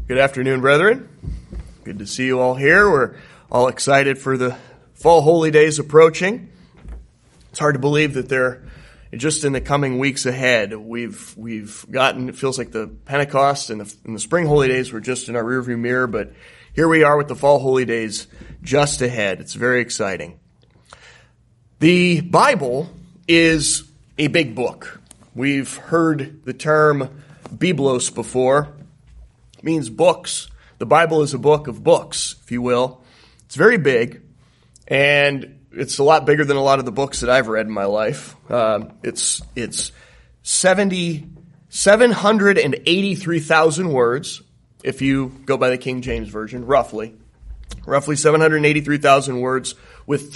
Good afternoon, brethren. Good to see you all here. We're all excited for the fall holy days approaching. It's hard to believe that they're just in the coming weeks ahead. We've gotten, it feels like the Pentecost and the spring holy days were just in our rearview mirror, but here we are with the fall holy days just ahead. It's very exciting. The Bible is a big book. We've heard the term Biblos before. It means books. The Bible is a book of books, if you will. It's very big, and it's a lot bigger than a lot of the books that I've read in my life. It's 783,000 words, if you go by the King James Version, roughly 783,000 words with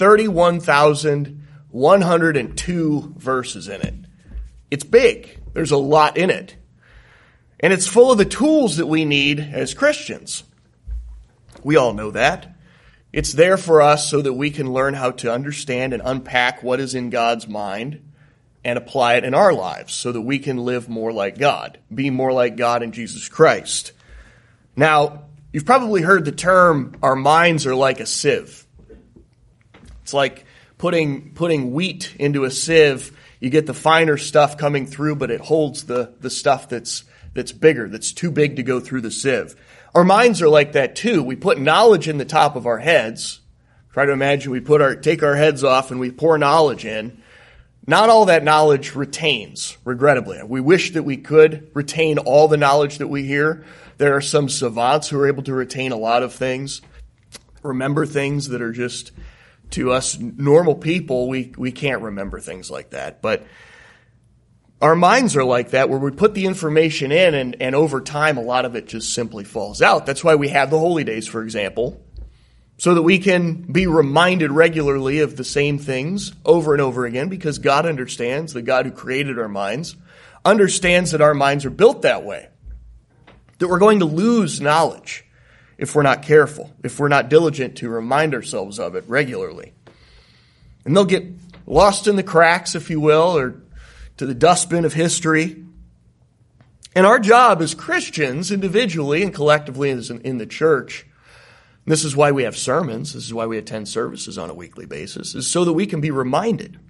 31,102 verses in it. It's big. There's a lot in it. And it's full of the tools that we need as Christians. We all know that. It's there for us so that we can learn how to understand and unpack what is in God's mind and apply it in our lives so that we can live more like God, be more like God in Jesus Christ. Now, you've probably heard the term, our minds are like a sieve. It's like putting wheat into a sieve. You get the finer stuff coming through, but it holds the stuff that's bigger, that's too big to go through the sieve. Our minds are like that too. We put knowledge in the top of our heads. Try to imagine we take our heads off and we pour knowledge in. Not all that knowledge retains, regrettably. We wish that we could retain all the knowledge that we hear. There are some savants who are able to retain a lot of things, remember things that are just, to us normal people, we can't remember things like that. But our minds are like that, where we put the information in, and over time, a lot of it just simply falls out. That's why we have the holy days, for example, so that we can be reminded regularly of the same things over and over again, because God understands, the God who created our minds, understands that our minds are built that way, that we're going to lose knowledge if we're not careful, if we're not diligent to remind ourselves of it regularly. And they'll get lost in the cracks, if you will, or to the dustbin of history. And our job as Christians, individually and collectively in the church, and this is why we have sermons, this is why we attend services on a weekly basis, is so that we can be reminded,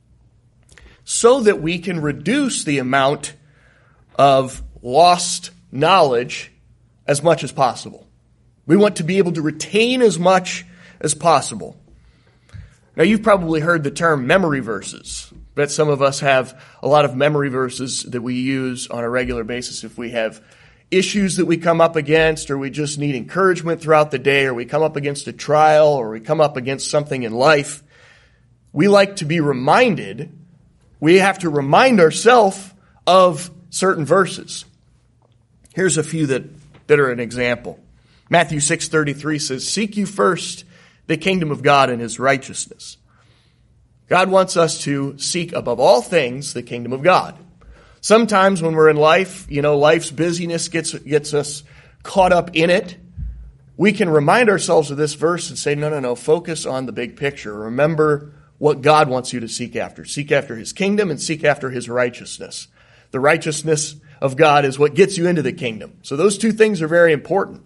so that we can reduce the amount of lost knowledge as much as possible. We want to be able to retain as much as possible. Now, you've probably heard the term memory verses. But some of us have a lot of memory verses that we use on a regular basis if we have issues that we come up against, or we just need encouragement throughout the day, or we come up against a trial, or we come up against something in life. We like to be reminded. We have to remind ourselves of certain verses. Here's a few that are an example. Matthew 6:33 says, "Seek you first the kingdom of God and his righteousness." God wants us to seek above all things the kingdom of God. Sometimes when we're in life, life's busyness gets us caught up in it. We can remind ourselves of this verse and say, no, focus on the big picture. Remember what God wants you to seek after. Seek after his kingdom and seek after his righteousness. The righteousness of God is what gets you into the kingdom. So those two things are very important.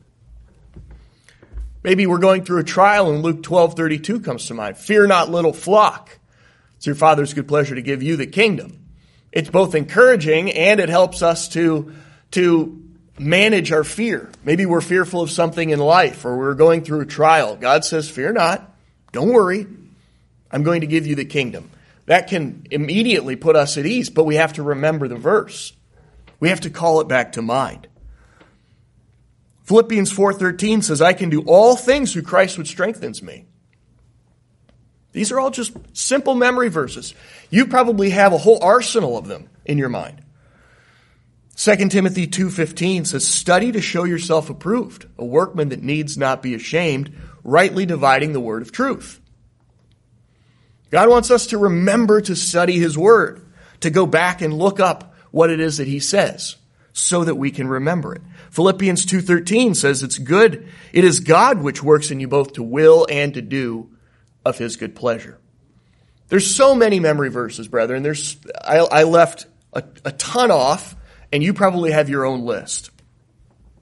Maybe we're going through a trial and Luke 12:32 comes to mind. "Fear not, little flock. It's your Father's good pleasure to give you the kingdom." It's both encouraging and it helps us to manage our fear. Maybe we're fearful of something in life, or we're going through a trial. God says, "Fear not. Don't worry. I'm going to give you the kingdom." That can immediately put us at ease, but we have to remember the verse. We have to call it back to mind. Philippians 4:13 says, "I can do all things through Christ which strengthens me." These are all just simple memory verses. You probably have a whole arsenal of them in your mind. 2 Timothy 2:15 says, "Study to show yourself approved, a workman that needs not be ashamed, rightly dividing the word of truth." God wants us to remember to study his word, to go back and look up what it is that he says, so that we can remember it. Philippians 2:13 says it is God which works in you both to will and to do of his good pleasure. There's so many memory verses, brethren. I left a ton off, and you probably have your own list.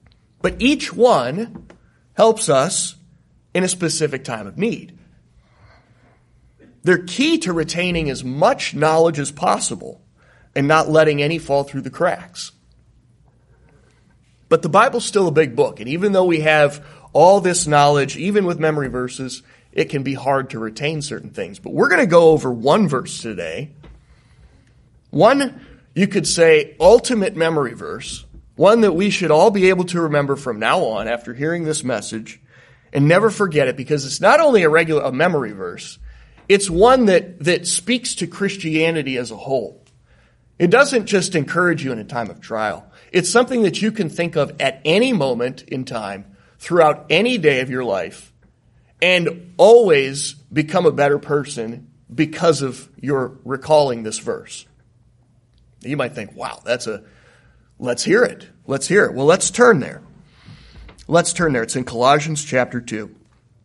But each one helps us in a specific time of need. They're key to retaining as much knowledge as possible and not letting any fall through the cracks. But the Bible's still a big book, and even though we have all this knowledge, even with memory verses, it can be hard to retain certain things. But we're going to go over one verse today. One, you could say, ultimate memory verse. One that we should all be able to remember from now on after hearing this message and never forget it, because it's not only a memory verse, it's one that speaks to Christianity as a whole. It doesn't just encourage you in a time of trial. It's something that you can think of at any moment in time throughout any day of your life and always become a better person because of your recalling this verse. You might think, wow, let's hear it. Let's hear it. Well, let's turn there. It's in Colossians chapter 2.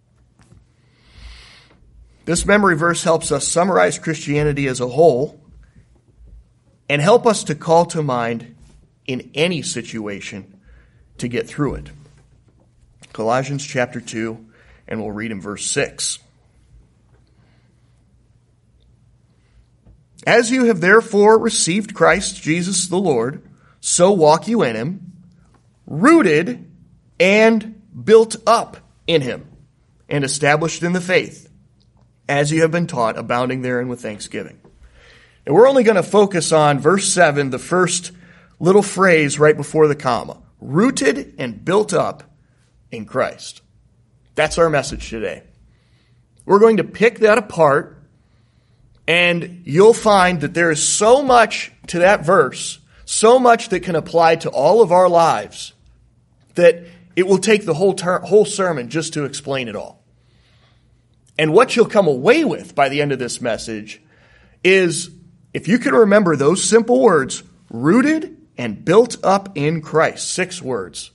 This memory verse helps us summarize Christianity as a whole and help us to call to mind in any situation to get through it. Colossians chapter 2, and we'll read in verse 6. As you have therefore received Christ Jesus the Lord, so walk you in him, rooted and built up in him, and established in the faith, as you have been taught, abounding therein with thanksgiving. And we're only going to focus on verse 7, the first little phrase right before the comma. Rooted and built up in Christ. That's our message today. We're going to pick that apart, and you'll find that there is so much to that verse, so much that can apply to all of our lives, that it will take the whole sermon just to explain it all. And what you'll come away with by the end of this message is, if you can remember those simple words, rooted and built up in Christ, 6 words,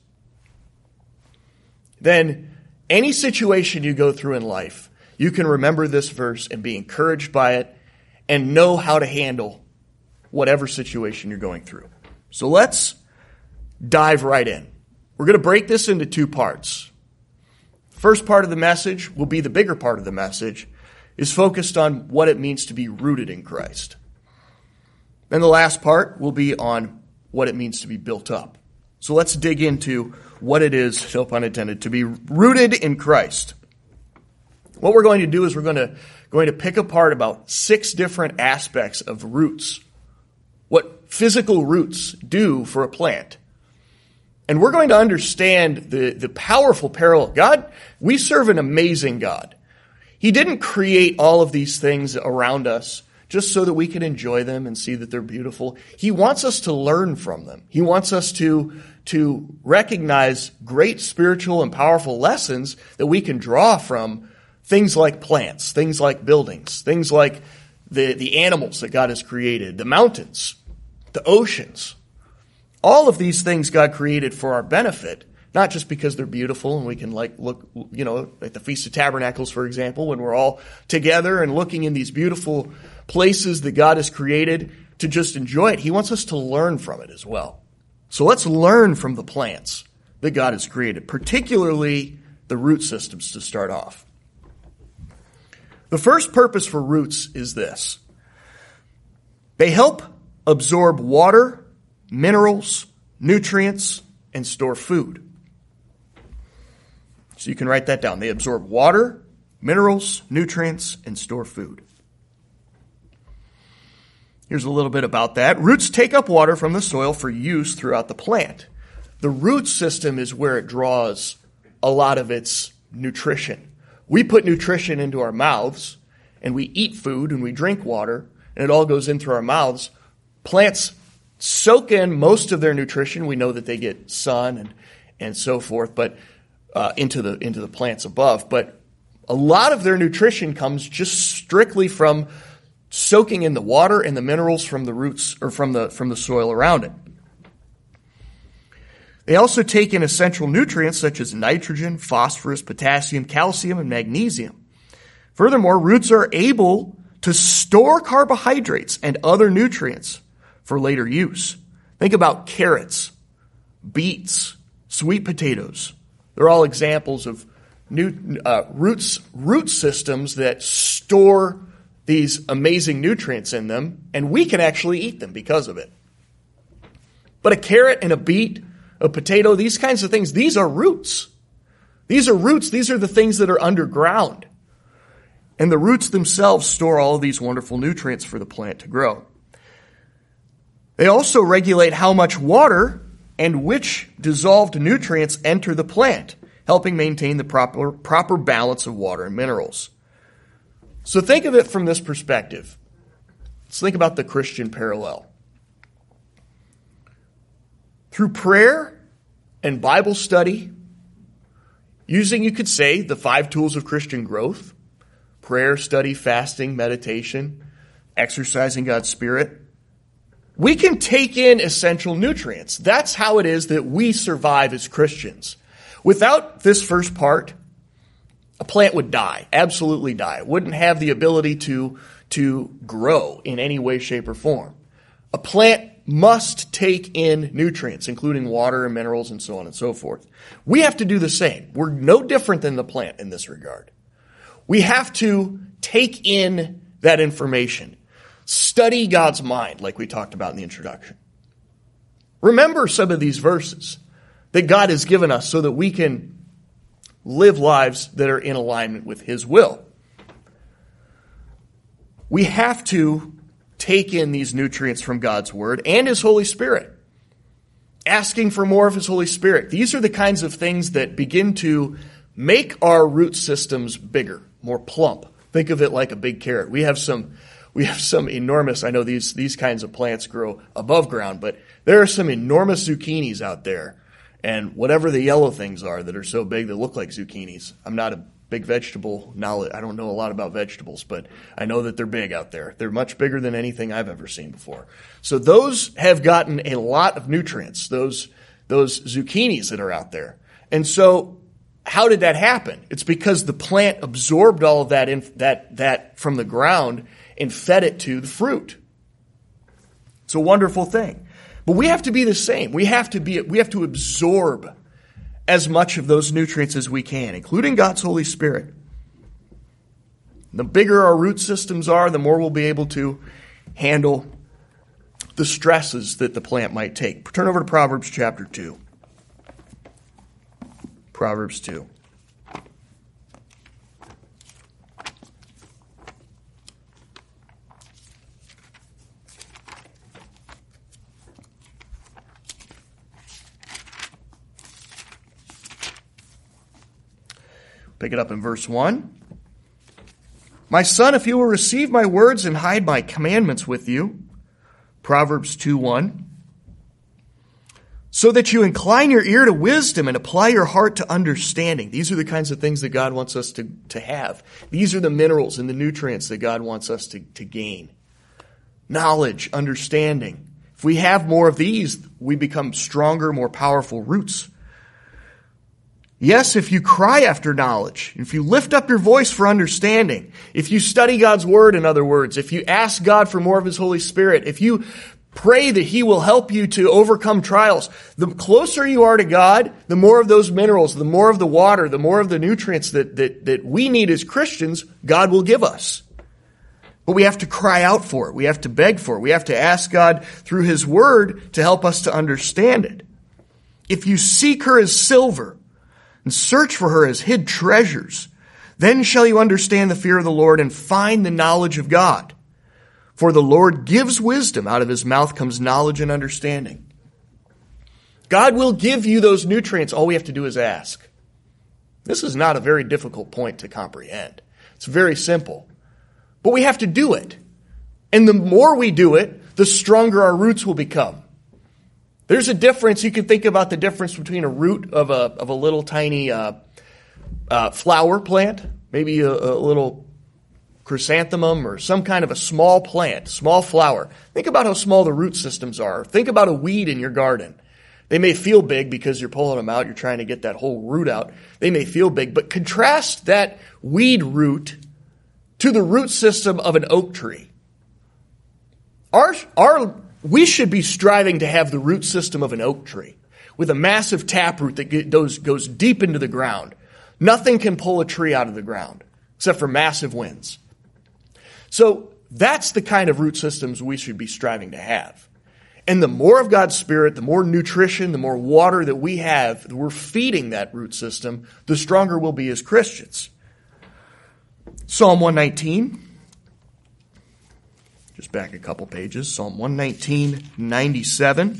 then any situation you go through in life, you can remember this verse and be encouraged by it and know how to handle whatever situation you're going through. So let's dive right in. We're going to break this into 2 parts. First part of the message will be the bigger part of the message, is focused on what it means to be rooted in Christ. Then the last part will be on what it means to be built up. So let's dig into what it is, no pun intended, to be rooted in Christ. What we're going to do is we're going to pick apart about 6 different aspects of roots, what physical roots do for a plant. And we're going to understand the powerful parallel. God, we serve an amazing God. He didn't create all of these things around us just so that we can enjoy them and see that they're beautiful. He wants us to learn from them. He wants us to recognize great spiritual and powerful lessons that we can draw from things like plants, things like buildings, things like the animals that God has created, the mountains, the oceans. All of these things God created for our benefit, not just because they're beautiful and we can look, at the Feast of Tabernacles, for example, when we're all together and looking in these beautiful places that God has created to just enjoy it. He wants us to learn from it as well. So let's learn from the plants that God has created, particularly the root systems to start off. The first purpose for roots is this. They help absorb water, minerals, nutrients, and store food. So you can write that down. They absorb water, minerals, nutrients, and store food. Here's a little bit about that. Roots take up water from the soil for use throughout the plant. The root system is where it draws a lot of its nutrition. We put nutrition into our mouths, and we eat food, and we drink water, and it all goes in through our mouths. Plants soak in most of their nutrition. We know that they get sun and so forth, but into the plants above. But a lot of their nutrition comes just strictly from soaking in the water and the minerals from the roots or from the soil around it. They also take in essential nutrients such as nitrogen, phosphorus, potassium, calcium, and magnesium. Furthermore, roots are able to store carbohydrates and other nutrients for later use. Think about carrots, beets, sweet potatoes. They're all examples of root systems that store these amazing nutrients in them, and we can actually eat them because of it. But a carrot and a beet, a potato, these kinds of things, these are roots. These are roots. These are the things that are underground. And the roots themselves store all of these wonderful nutrients for the plant to grow. They also regulate how much water and which dissolved nutrients enter the plant, helping maintain the proper balance of water and minerals. So think of it from this perspective. Let's think about the Christian parallel. Through prayer and Bible study, using, you could say, the 5 tools of Christian growth: prayer, study, fasting, meditation, exercising God's Spirit, we can take in essential nutrients. That's how it is that we survive as Christians. Without this first part, a plant would die, absolutely die. It wouldn't have the ability to grow in any way, shape, or form. A plant must take in nutrients, including water and minerals and so on and so forth. We have to do the same. We're no different than the plant in this regard. We have to take in that information. Study God's mind, like we talked about in the introduction. Remember some of these verses that God has given us so that we can live lives that are in alignment with His will. We have to take in these nutrients from God's Word and His Holy Spirit. Asking for more of His Holy Spirit. These are the kinds of things that begin to make our root systems bigger, more plump. Think of it like a big carrot. We have some enormous, I know these kinds of plants grow above ground, but there are some enormous zucchinis out there. And whatever the yellow things are that are so big that look like zucchinis. I'm not a big vegetable knowledge. I don't know a lot about vegetables, but I know that they're big out there. They're much bigger than anything I've ever seen before. So those have gotten a lot of nutrients, those zucchinis that are out there. And so how did that happen? It's because the plant absorbed all of that from the ground and fed it to the fruit. It's a wonderful thing. But we have to be the same. We have to absorb as much of those nutrients as we can, including God's Holy Spirit. The bigger our root systems are, the more we'll be able to handle the stresses that the plant might take. Turn over to Proverbs chapter 2. Proverbs 2. Pick it up in verse 1. My son, if you will receive my words and hide my commandments with you, Proverbs 2:1, so that you incline your ear to wisdom and apply your heart to understanding. These are the kinds of things that God wants us to have. These are the minerals and the nutrients that God wants us to gain. Knowledge, understanding. If we have more of these, we become stronger, more powerful roots. Yes, if you cry after knowledge, if you lift up your voice for understanding, if you study God's Word, in other words, if you ask God for more of His Holy Spirit, if you pray that He will help you to overcome trials, the closer you are to God, the more of those minerals, the more of the water, the more of the nutrients that we need as Christians, God will give us. But we have to cry out for it. We have to beg for it. We have to ask God through His Word to help us to understand it. If you seek her as silver, and search for her as hid treasures, then shall you understand the fear of the Lord and find the knowledge of God. For the Lord gives wisdom, out of His mouth comes knowledge and understanding. God will give you those nutrients. All we have to do is ask. This is not a very difficult point to comprehend. It's very simple. But we have to do it. And the more we do it, the stronger our roots will become. There's a difference. You can think about the difference between a root of a little tiny flower plant, maybe a little chrysanthemum or some kind of a small plant, small flower. Think about how small the root systems are. Think about a weed in your garden. They may feel big because you're pulling them out. You're trying to get that whole root out. They may feel big, but contrast that weed root to the root system of an oak tree. We should be striving to have the root system of an oak tree. with a massive taproot that goes deep into the ground. Nothing can pull a tree out of the ground except for massive winds. So that's the kind of root systems we should be striving to have. And the more of God's Spirit, the more nutrition, the more water that we have, that we're feeding that root system, the stronger we'll be as Christians. Psalm 119. Just back a couple pages. Psalm 119, 97.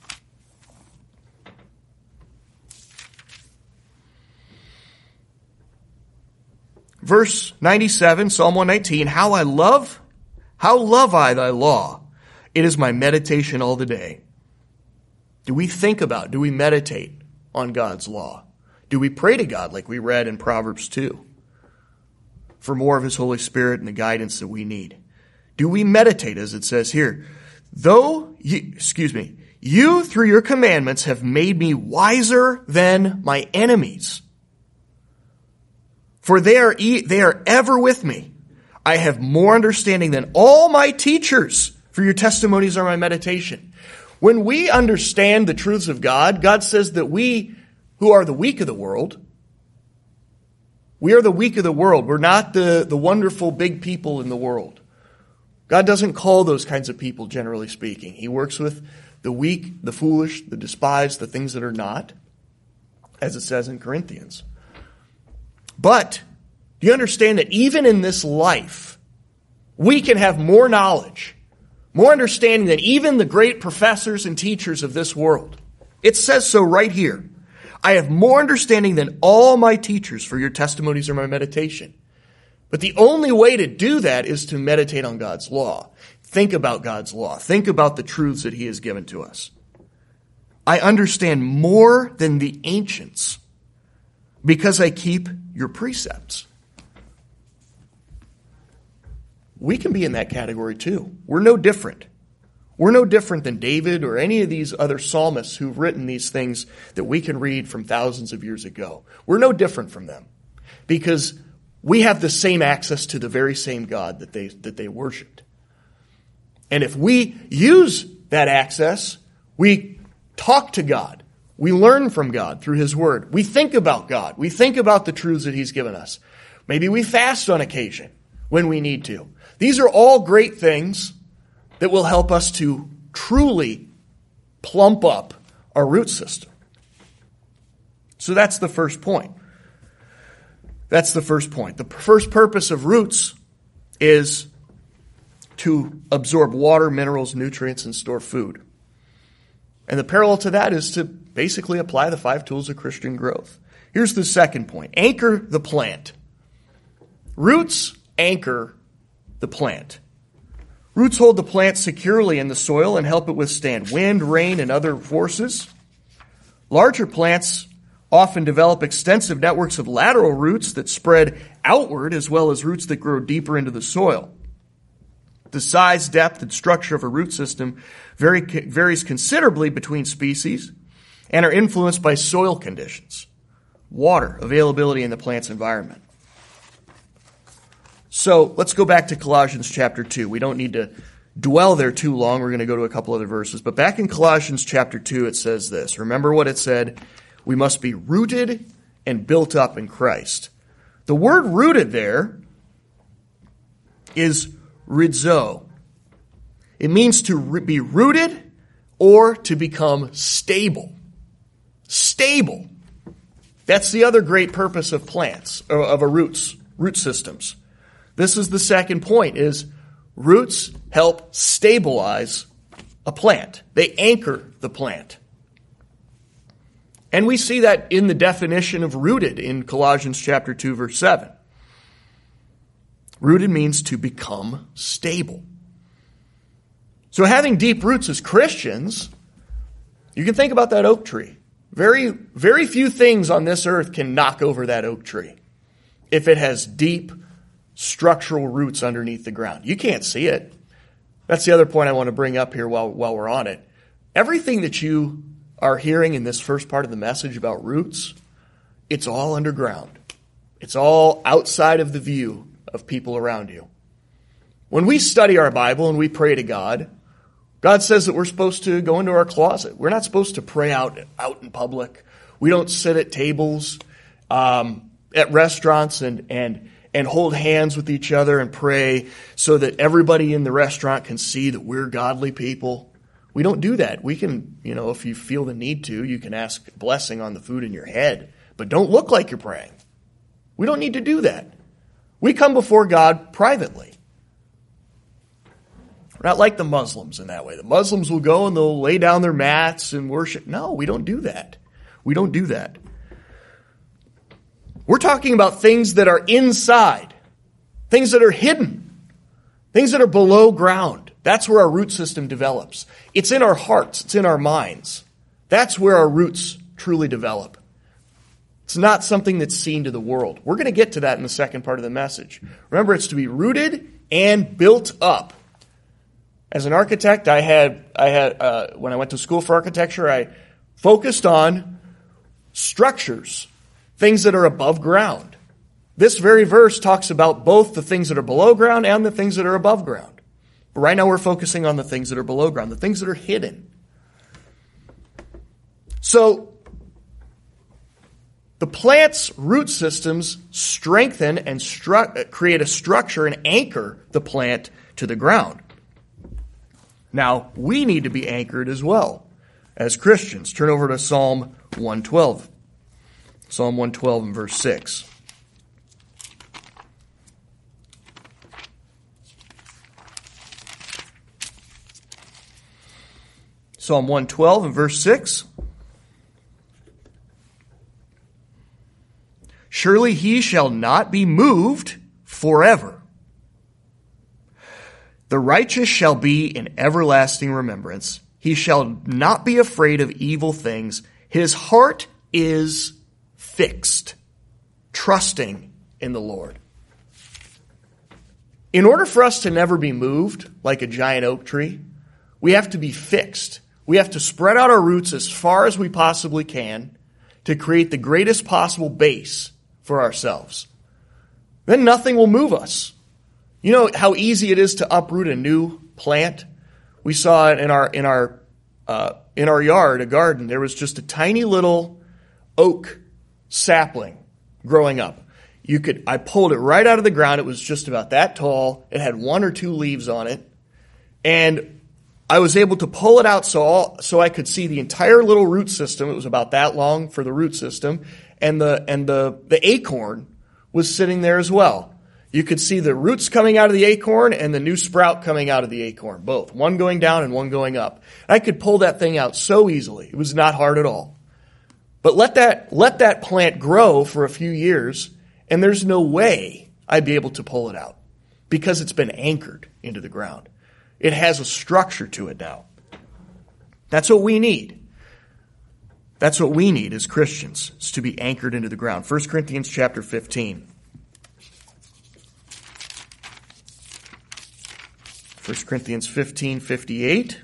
Verse 97, Psalm 119, How love I thy law. It is my meditation all the day. Do we meditate on God's law? Do we pray to God like we read in Proverbs 2 for more of His Holy Spirit and the guidance that we need? Do we meditate, as it says here? You through your commandments have made me wiser than my enemies. For they are ever with me. I have more understanding than all my teachers. For your testimonies are my meditation. When we understand the truths of God, God says that we, who are the weak of the world, we are the weak of the world. We're not the wonderful big people in the world. God doesn't call those kinds of people, generally speaking. He works with the weak, the foolish, the despised, the things that are not, as it says in Corinthians. But do you understand that even in this life, we can have more knowledge, more understanding than even the great professors and teachers of this world? It says so right here. I have more understanding than all my teachers, for your testimonies are my meditation. But the only way to do that is to meditate on God's law. Think about God's law. Think about the truths that He has given to us. I understand more than the ancients because I keep your precepts. We can be in that category too. We're no different. We're no different than David or any of these other psalmists who've written these things that we can read from thousands of years ago. We're no different from them because we have the same access to the very same God that they worshipped. And if we use that access, we talk to God. We learn from God through His Word. We think about God. We think about the truths that He's given us. Maybe we fast on occasion when we need to. These are all great things that will help us to truly plump up our root system. So that's the first point. That's the first point. The first purpose of roots is to absorb water, minerals, nutrients, and store food. And the parallel to that is to basically apply the 5 tools of Christian growth. Here's the second point. Anchor the plant. Roots anchor the plant. Roots hold the plant securely in the soil and help it withstand wind, rain, and other forces. Larger plants often develop extensive networks of lateral roots that spread outward as well as roots that grow deeper into the soil. The size, depth, and structure of a root system varies considerably between species and are influenced by soil conditions, water availability in the plant's environment. So let's go back to Colossians chapter 2. We don't need to dwell there too long. We're going to go to a couple other verses. But back in Colossians chapter 2, it says this. Remember what it said? We must be rooted and built up in Christ. The word rooted there is rizo. It means to be rooted or to become stable. Stable. That's the other great purpose of plants, of root systems. This is the second point, is roots help stabilize a plant. They anchor the plant. And we see that in the definition of rooted in Colossians chapter 2, verse 7. Rooted means to become stable. So having deep roots as Christians, you can think about that oak tree. Very, very few things on this earth can knock over that oak tree if it has deep structural roots underneath the ground. You can't see it. That's the other point I want to bring up here while we're on it. Everything that you are hearing in this first part of the message about roots, it's all underground. It's all outside of the view of people around you. When we study our Bible and we pray to God, God says that we're supposed to go into our closet. We're not supposed to pray out in public. We don't sit at tables, at restaurants and hold hands with each other and pray so that everybody in the restaurant can see that we're godly people. We don't do that. We can, if you feel the need to, you can ask blessing on the food in your head, but don't look like you're praying. We don't need to do that. We come before God privately. We're not like the Muslims in that way. The Muslims will go and they'll lay down their mats and worship. No, we don't do that. We don't do that. We're talking about things that are inside, things that are hidden, things that are below ground. That's where our root system develops. It's in our hearts. It's in our minds. That's where our roots truly develop. It's not something that's seen to the world. We're going to get to that in the second part of the message. Remember, it's to be rooted and built up. As an architect, I had when I went to school for architecture, I focused on structures, things that are above ground. This very verse talks about both the things that are below ground and the things that are above ground. But right now we're focusing on the things that are below ground, the things that are hidden. So, the plant's root systems strengthen and create a structure and anchor the plant to the ground. Now, we need to be anchored as well as Christians. Turn over to Psalm 112. Psalm 112 and verse 6. Psalm 112 and verse 6. Surely he shall not be moved forever. The righteous shall be in everlasting remembrance. He shall not be afraid of evil things. His heart is fixed, trusting in the Lord. In order for us to never be moved like a giant oak tree, we have to be fixed. We have to spread out our roots as far as we possibly can to create the greatest possible base for ourselves. Then nothing will move us. You know how easy it is to uproot a new plant? We saw it in our yard, a garden. There was just a tiny little oak sapling growing up. I pulled it right out of the ground. It was just about that tall. It had 1 or 2 leaves on it. And I was able to pull it out so I could see the entire little root system. It was about that long for the root system. And the acorn was sitting there as well. You could see the roots coming out of the acorn and the new sprout coming out of the acorn, both. One going down and one going up. I could pull that thing out so easily. It was not hard at all. But let that plant grow for a few years, and there's no way I'd be able to pull it out because it's been anchored into the ground. It has a structure to it now. That's what we need. That's what we need as Christians, is to be anchored into the ground. 1 Corinthians chapter 15. 1 Corinthians 15:58.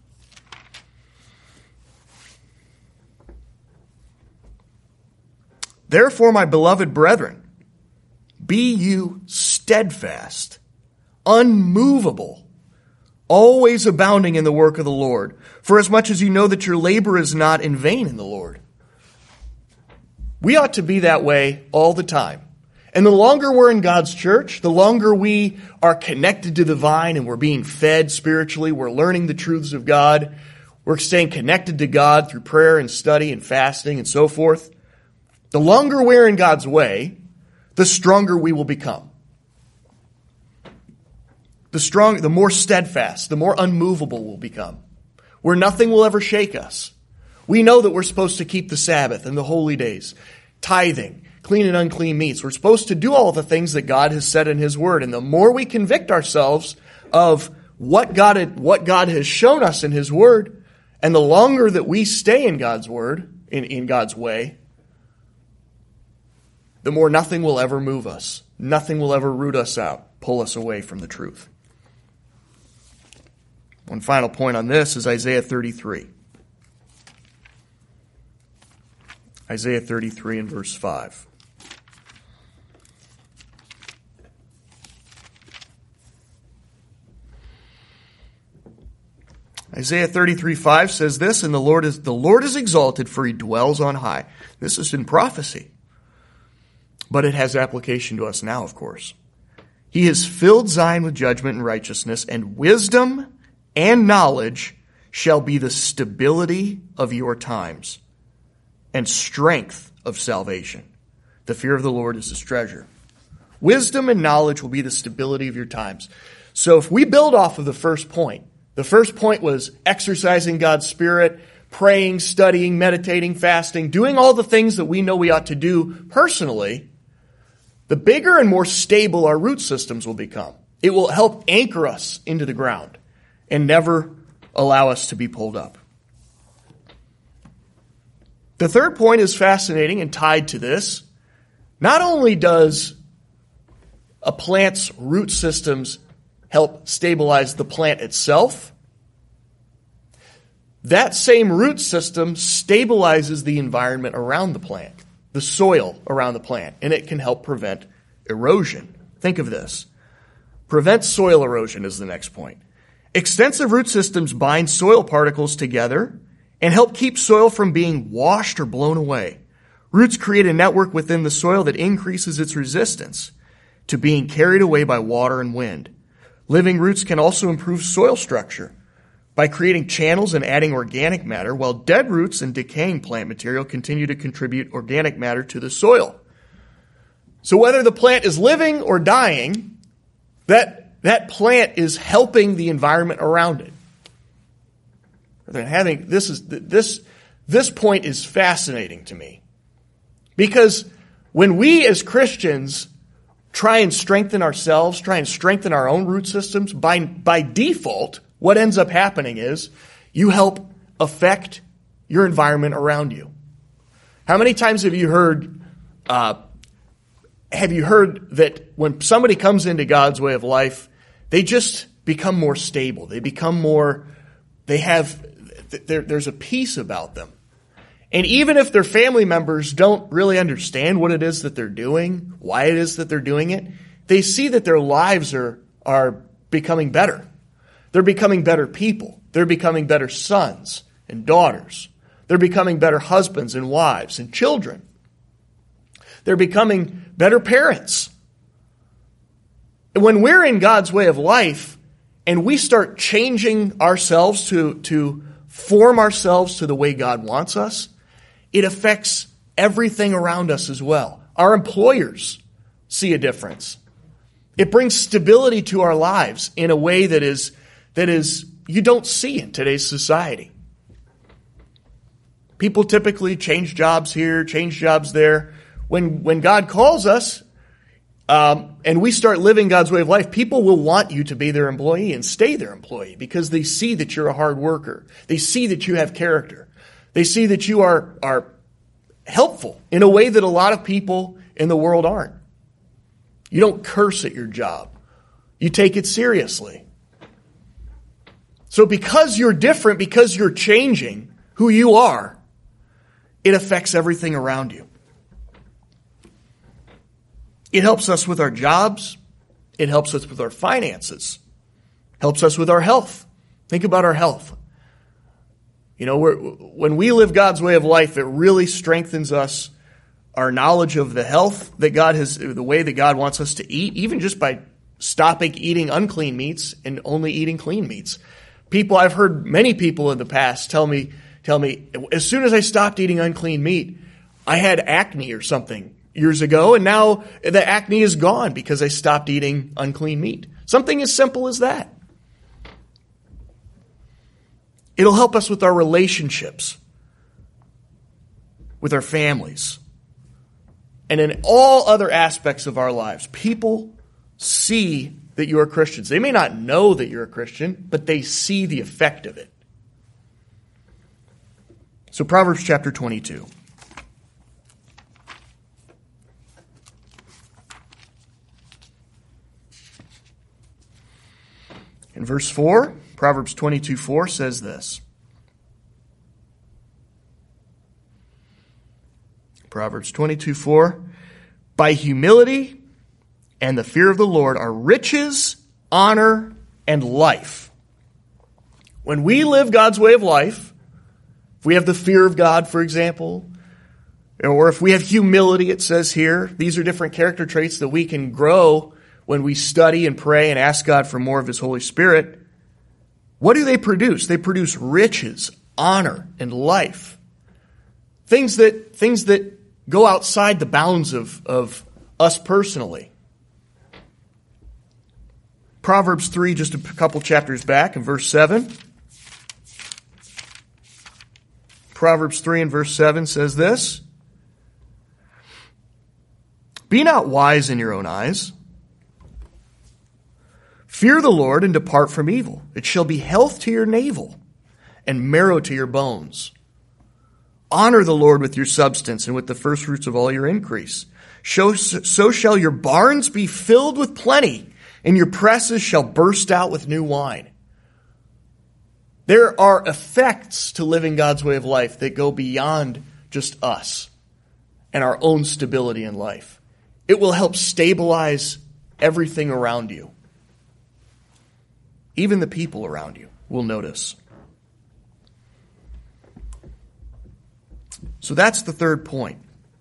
Therefore, my beloved brethren, be you steadfast, unmovable, always abounding in the work of the Lord, for as much as you know that your labor is not in vain in the Lord. We ought to be that way all the time. And the longer we're in God's church, the longer we are connected to the vine and we're being fed spiritually, we're learning the truths of God, we're staying connected to God through prayer and study and fasting and so forth, the longer we're in God's way, the stronger we will become. The more steadfast, the more unmovable we'll become, where nothing will ever shake us. We know that we're supposed to keep the Sabbath and the holy days, tithing, clean and unclean meats. We're supposed to do all the things that God has said in His Word. And the more we convict ourselves of what God has shown us in His Word, and the longer that we stay in God's Word, in God's way, the more nothing will ever move us. Nothing will ever root us out, pull us away from the truth. One final point on this is Isaiah 33. Isaiah 33 and verse 5. Isaiah 33:5 says this, and the Lord is exalted, for he dwells on high. This is in prophecy. But it has application to us now, of course. He has filled Zion with judgment and righteousness, and wisdom and knowledge shall be the stability of your times and strength of salvation. The fear of the Lord is his treasure. Wisdom and knowledge will be the stability of your times. So if we build off of the first point was exercising God's Spirit, praying, studying, meditating, fasting, doing all the things that we know we ought to do personally, the bigger and more stable our root systems will become. It will help anchor us into the ground and never allow us to be pulled up. The third point is fascinating and tied to this. Not only does a plant's root systems help stabilize the plant itself, that same root system stabilizes the environment around the plant, the soil around the plant, and it can help prevent erosion. Think of this. Prevent soil erosion is the next point. Extensive root systems bind soil particles together and help keep soil from being washed or blown away. Roots create a network within the soil that increases its resistance to being carried away by water and wind. Living roots can also improve soil structure by creating channels and adding organic matter, while dead roots and decaying plant material continue to contribute organic matter to the soil. So whether the plant is living or dying, that plant is helping the environment around it. This point is fascinating to me, because when we as Christians try and strengthen ourselves, try and strengthen our own root systems, by default, what ends up happening is you help affect your environment around you. How many times have you heard that when somebody comes into God's way of life, they just become more stable. They become more, there's a peace about them. And even if their family members don't really understand what it is that they're doing, why it is that they're doing it, they see that their lives are becoming better. They're becoming better people. They're becoming better sons and daughters. They're becoming better husbands and wives and children. They're becoming better parents. And when we're in God's way of life and we start changing ourselves to form ourselves to the way God wants us, it affects everything around us as well. Our employers see a difference. It brings stability to our lives in a way that is you don't see in today's society. People typically change jobs here, change jobs there. When God calls us, and we start living God's way of life, people will want you to be their employee and stay their employee because they see that you're a hard worker. They see that you have character. They see that you are helpful in a way that a lot of people in the world aren't. You don't curse at your job. You take it seriously. So because you're different, because you're changing who you are, it affects everything around you. It helps us with our jobs. It helps us with our finances. Helps us with our health. Think about our health. You know, when we live God's way of life, it really strengthens us, our knowledge of the health that God has, the way that God wants us to eat, even just by stopping eating unclean meats and only eating clean meats. I've heard many people in the past tell me, as soon as I stopped eating unclean meat, I had acne or something years ago, and now the acne is gone because I stopped eating unclean meat. Something as simple as that. It'll help us with our relationships, with our families, and in all other aspects of our lives. People see that you are Christians. They may not know that you're a Christian, but they see the effect of it. So Proverbs chapter 22. In verse 4, Proverbs 22:4 says this. Proverbs 22:4, by humility and the fear of the Lord are riches, honor, and life. When we live God's way of life, if we have the fear of God, for example, or if we have humility, it says here, these are different character traits that we can grow when we study and pray and ask God for more of His Holy Spirit. What do they produce? They produce riches, honor, and life. Things that go outside the bounds of us personally. Proverbs 3, just a couple chapters back in verse 7. Proverbs 3 and verse 7 says this: "Be not wise in your own eyes. Fear the Lord and depart from evil. It shall be health to your navel and marrow to your bones. Honor the Lord with your substance and with the first fruits of all your increase. So shall your barns be filled with plenty, and your presses shall burst out with new wine." There are effects to living God's way of life that go beyond just us and our own stability in life. It will help stabilize everything around you. Even the people around you will notice. So that's the third point.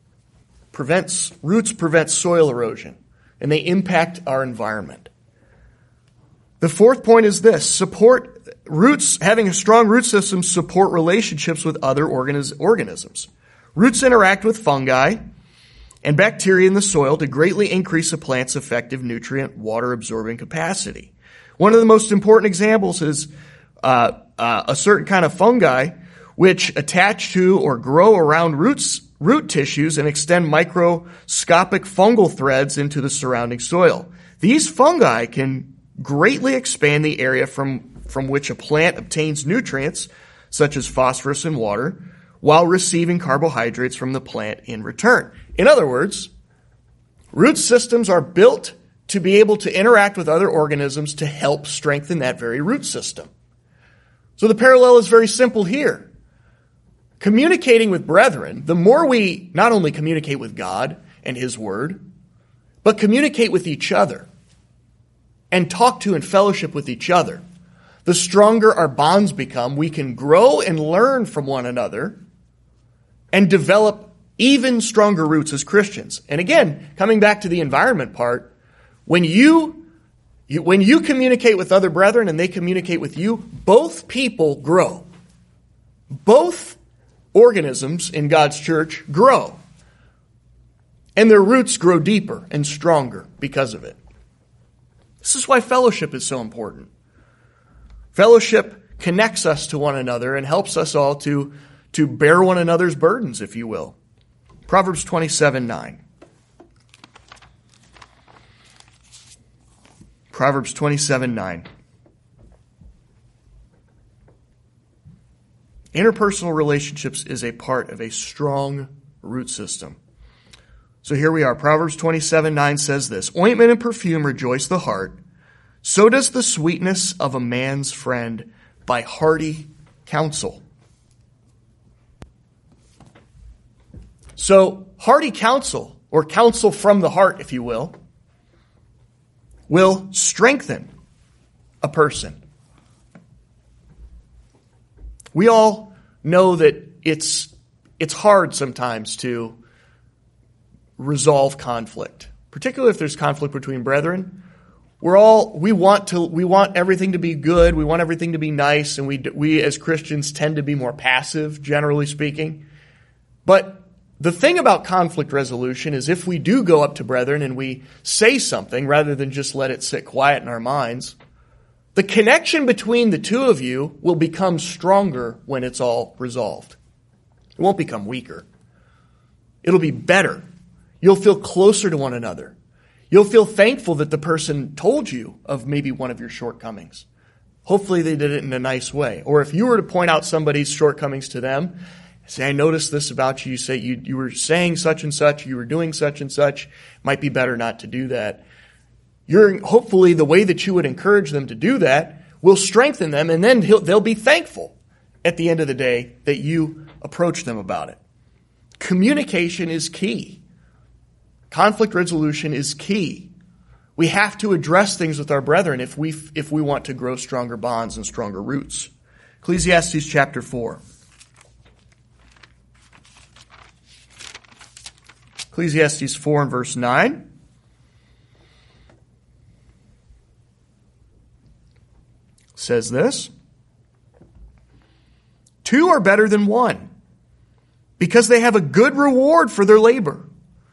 Roots prevent soil erosion, and they impact our environment. The fourth point is this: having a strong root system support relationships with other organisms. Roots interact with fungi and bacteria in the soil to greatly increase a plant's effective nutrient water absorbing capacity. One of the most important examples is a certain kind of fungi which attach to or grow around root tissues and extend microscopic fungal threads into the surrounding soil. These fungi can greatly expand the area from which a plant obtains nutrients, such as phosphorus and water, while receiving carbohydrates from the plant in return. In other words, root systems are built to be able to interact with other organisms to help strengthen that very root system. So the parallel is very simple here. Communicating with brethren, the more we not only communicate with God and His Word, but communicate with each other and talk to and fellowship with each other, the stronger our bonds become. We can grow and learn from one another and develop even stronger roots as Christians. And again, coming back to the environment part, when you communicate with other brethren and they communicate with you, both people grow. Both organisms in God's church grow. And their roots grow deeper and stronger because of it. This is why fellowship is so important. Fellowship connects us to one another and helps us all to bear one another's burdens, if you will. Proverbs 27:9. Proverbs 27:9. Interpersonal relationships is a part of a strong root system. So here we are. Proverbs 27:9 says this: "Ointment and perfume rejoice the heart. So does the sweetness of a man's friend by hearty counsel." So hearty counsel, or counsel from the heart, if you will strengthen a person. We all know that it's hard sometimes to resolve conflict, particularly if there's conflict between brethren. We want everything to be good. We want everything to be nice, and we as Christians tend to be more passive, generally speaking. But the thing about conflict resolution is if we do go up to brethren and we say something rather than just let it sit quiet in our minds, the connection between the two of you will become stronger when it's all resolved. It won't become weaker. It'll be better. You'll feel closer to one another. You'll feel thankful that the person told you of maybe one of your shortcomings. Hopefully they did it in a nice way. Or if you were to point out somebody's shortcomings to them, say, "I noticed this about you. You say you were saying such and such, you were doing such and such. Might be better not to do that." Hopefully the way that you would encourage them to do that will strengthen them, and then they'll be thankful at the end of the day that you approach them about it. Communication is key. Conflict resolution is key. We have to address things with our brethren if we want to grow stronger bonds and stronger roots. Ecclesiastes chapter 4. Ecclesiastes 4 and verse 9. Says this: two are better than one, because they have a good reward for their labor.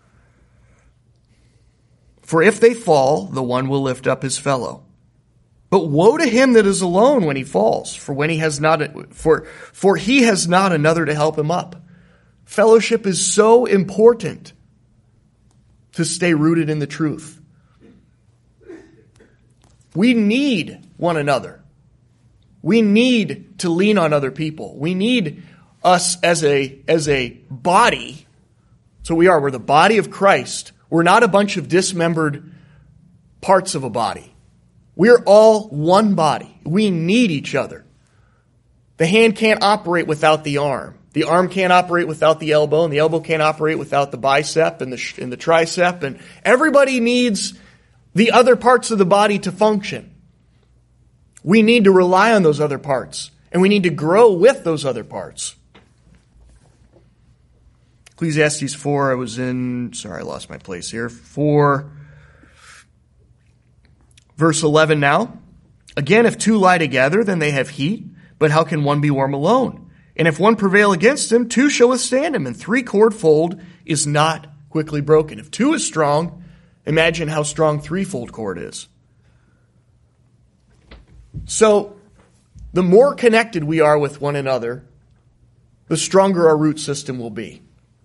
For if they fall, the one will lift up his fellow. But woe to him that is alone when he falls, for he has not another to help him up. Fellowship is so important to stay rooted in the truth. We need one another. We need to lean on other people. We need us as a body. So we're the body of Christ. We're not a bunch of dismembered parts of a body. We're all one body. We need each other. The hand can't operate without the arm. The arm can't operate without the elbow, and the elbow can't operate without the bicep and the tricep. And everybody needs the other parts of the body to function. We need to rely on those other parts, and we need to grow with those other parts. Ecclesiastes 4, I lost my place here. 4, verse 11 now. Again, if two lie together, then they have heat, but how can one be warm alone? And if one prevail against him, two shall withstand him, and 3-cord fold is not quickly broken. If two is strong, imagine how strong 3-fold cord is. So, the more connected we are with one another, the stronger our root system will be.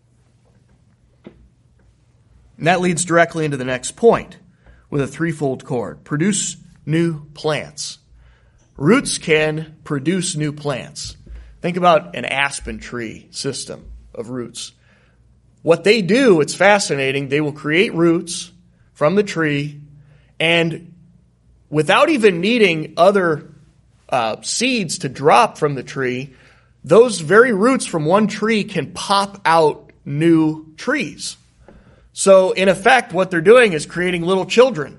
And that leads directly into the next point with a 3-fold cord. Produce new plants. Roots can produce new plants. Think about an aspen tree system of roots. What they do, it's fascinating, they will create roots from the tree, and without even needing other seeds to drop from the tree, those very roots from one tree can pop out new trees. So in effect, what they're doing is creating little children.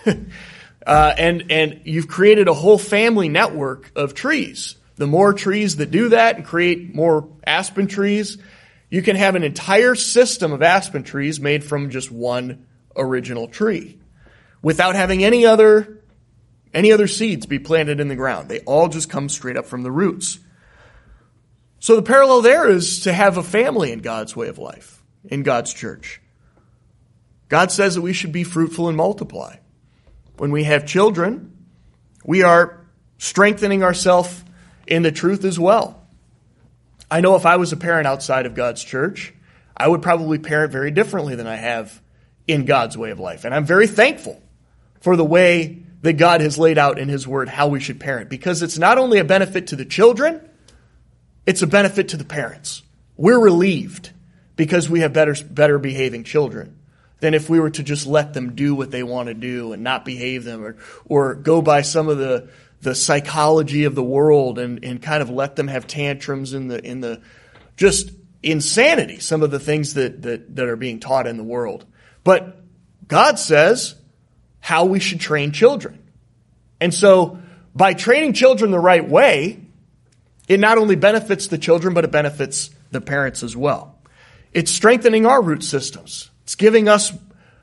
And you've created a whole family network of trees. The more trees that do that and create more aspen trees, you can have an entire system of aspen trees made from just one original tree without having any other seeds be planted in the ground. They all just come straight up from the roots. So the parallel there is to have a family in God's way of life, in God's church. God says that we should be fruitful and multiply. When we have children, we are strengthening ourselves in the truth as well. I know if I was a parent outside of God's church, I would probably parent very differently than I have in God's way of life. And I'm very thankful for the way that God has laid out in His Word how we should parent, because it's not only a benefit to the children, it's a benefit to the parents. We're relieved because we have better behaving children than if we were to just let them do what they want to do and not behave them, or go by some of the psychology of the world and kind of let them have tantrums in the just insanity, some of the things that are being taught in the world. But God says how we should train children. And so by training children the right way, it not only benefits the children, but it benefits the parents as well. It's strengthening our root systems. It's giving us,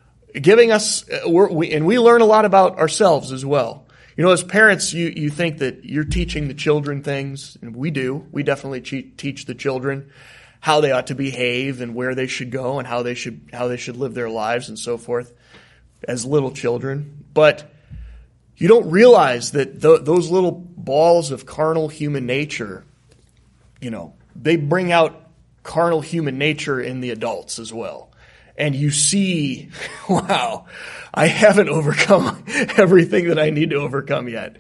and we learn a lot about ourselves as well. You know, as parents, you think that you're teaching the children things, and we do. We definitely teach the children how they ought to behave and where they should go and how they should live their lives and so forth as little children. But you don't realize that those little balls of carnal human nature, you know, they bring out carnal human nature in the adults as well. And you see, wow, I haven't overcome everything that I need to overcome yet.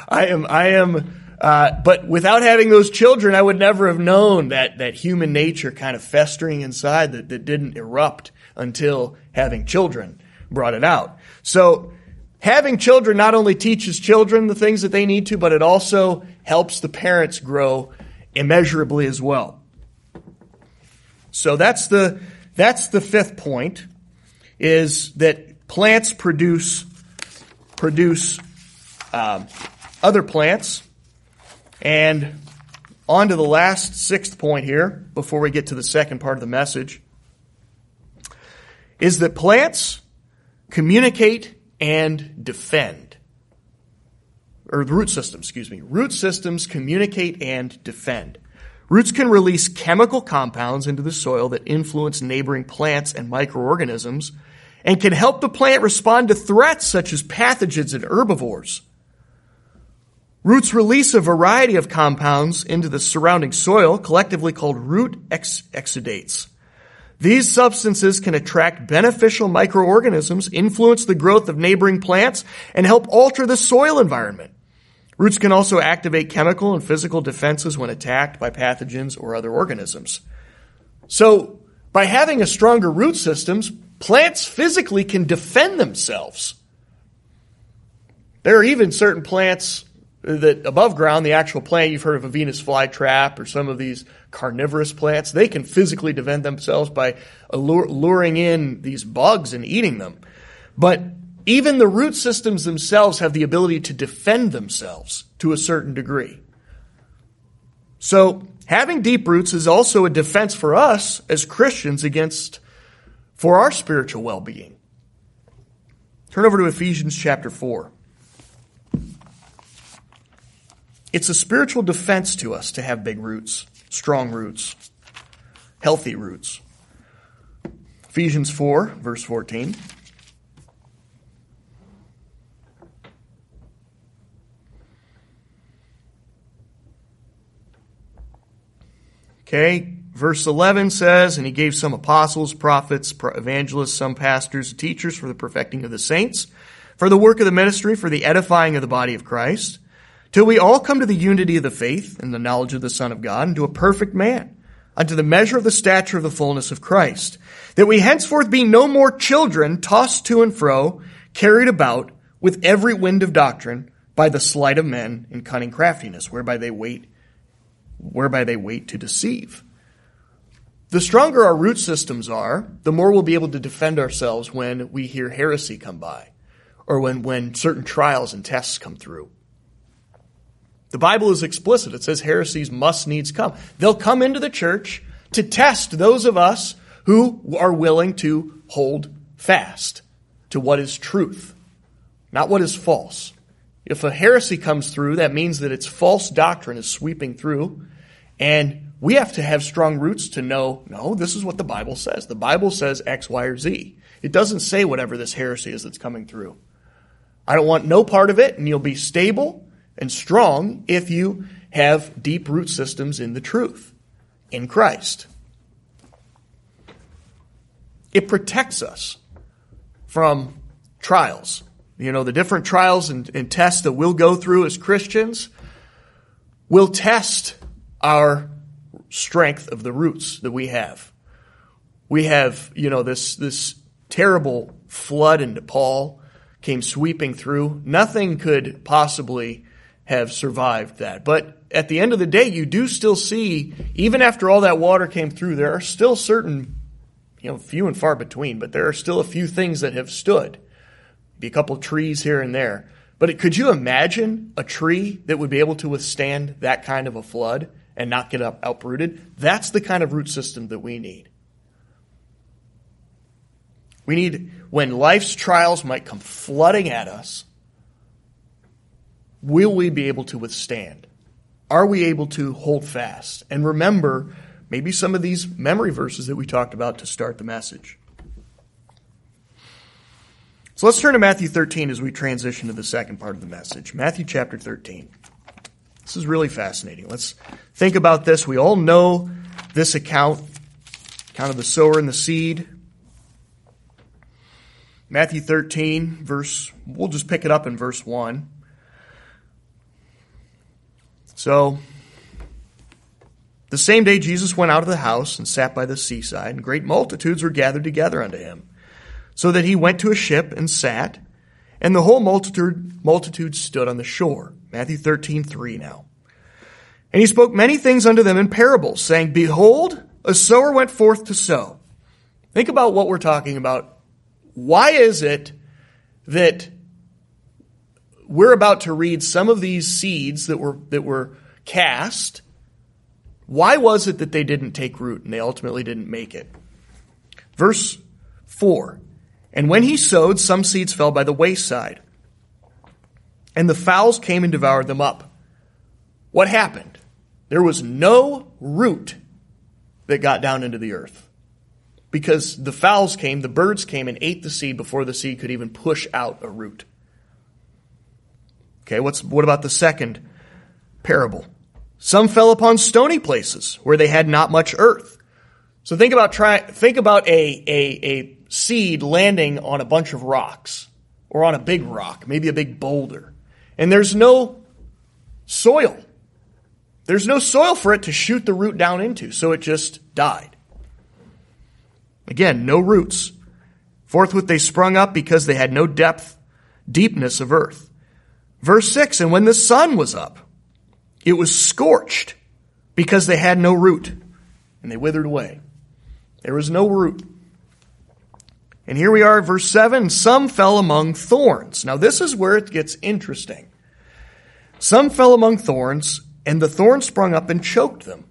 But without having those children, I would never have known that human nature kind of festering inside that didn't erupt until having children brought it out. So having children not only teaches children the things that they need to, but it also helps the parents grow immeasurably as well. So that's the fifth point, is that plants produce other plants, and on to the last, sixth point here, before we get to the second part of the message, is that plants communicate and defend. Or the root systems, Root systems communicate and defend. Roots can release chemical compounds into the soil that influence neighboring plants and microorganisms and can help the plant respond to threats such as pathogens and herbivores. Roots release a variety of compounds into the surrounding soil, collectively called root exudates. These substances can attract beneficial microorganisms, influence the growth of neighboring plants, and help alter the soil environment. Roots can also activate chemical and physical defenses when attacked by pathogens or other organisms. So, by having a stronger root systems, plants physically can defend themselves. There are even certain plants that above ground, the actual plant, you've heard of a Venus flytrap or some of these carnivorous plants, they can physically defend themselves by luring in these bugs and eating them. But even the root systems themselves have the ability to defend themselves to a certain degree. So having deep roots is also a defense for us as Christians for our spiritual well-being. Turn over to Ephesians chapter 4. It's a spiritual defense to us to have big roots, strong roots, healthy roots. Ephesians 4, verse 14. Okay, verse 11 says, "And he gave some apostles, prophets, evangelists, some pastors, teachers for the perfecting of the saints, for the work of the ministry, for the edifying of the body of Christ, till we all come to the unity of the faith and the knowledge of the Son of God, and to a perfect man, unto the measure of the stature of the fullness of Christ, that we henceforth be no more children, tossed to and fro, carried about with every wind of doctrine, by the sleight of men and cunning craftiness, whereby they wait to deceive." The stronger our root systems are, the more we'll be able to defend ourselves when we hear heresy come by, or when certain trials and tests come through. The Bible is explicit. It says heresies must needs come. They'll come into the church to test those of us who are willing to hold fast to what is truth, not what is false. If a heresy comes through, that means that it's false doctrine is sweeping through, and we have to have strong roots to know, no, this is what the Bible says. The Bible says X, Y, or Z. It doesn't say whatever this heresy is that's coming through. I don't want no part of it, and you'll be stable and strong if you have deep root systems in the truth, in Christ. It protects us from trials. You know, the different trials and tests that we'll go through as Christians will test our strength of the roots that we have. We have, this terrible flood in Nepal came sweeping through. Nothing could possibly have survived that. But at the end of the day, you do still see, even after all that water came through, there are still certain, few and far between, but there are still a few things that have stood. Be a couple of trees here and there. But could you imagine a tree that would be able to withstand that kind of a flood and not get uprooted? That's the kind of root system that we need. We need, when life's trials might come flooding at us, will we be able to withstand? Are we able to hold fast? And remember maybe some of these memory verses that we talked about to start the message. So let's turn to Matthew 13 as we transition to the second part of the message. Matthew chapter 13. This is really fascinating. Let's think about this. We all know this account of the sower and the seed. Matthew 13, we'll just pick it up in verse 1. So, the same day Jesus went out of the house and sat by the seaside, and great multitudes were gathered together unto him, so that he went to a ship and sat, and the whole multitude stood on the shore. Matthew 13:3 now. And he spoke many things unto them in parables, saying, Behold, a sower went forth to sow. Think about what we're talking about. Why is it that we're about to read some of these seeds that were cast Why was it that they didn't take root and they ultimately didn't make it? Verse 4, and when he sowed, some seeds fell by the wayside, and the fowls came and devoured them up. What happened? There was no root that got down into the earth because the fowls came, the birds came and ate the seed before the seed could even push out a root. Okay, what about the second parable? Some fell upon stony places where they had not much earth. So think about a seed landing on a bunch of rocks or on a big rock, maybe a big boulder. And there's no soil. There's no soil for it to shoot the root down into, so it just died. Again, no roots. Forthwith they sprung up because they had no deepness of earth. Verse 6, and when the sun was up, it was scorched because they had no root, and they withered away. There was no root. And here we are, verse 7, some fell among thorns. Now this is where it gets interesting. Some fell among thorns, and the thorns sprung up and choked them.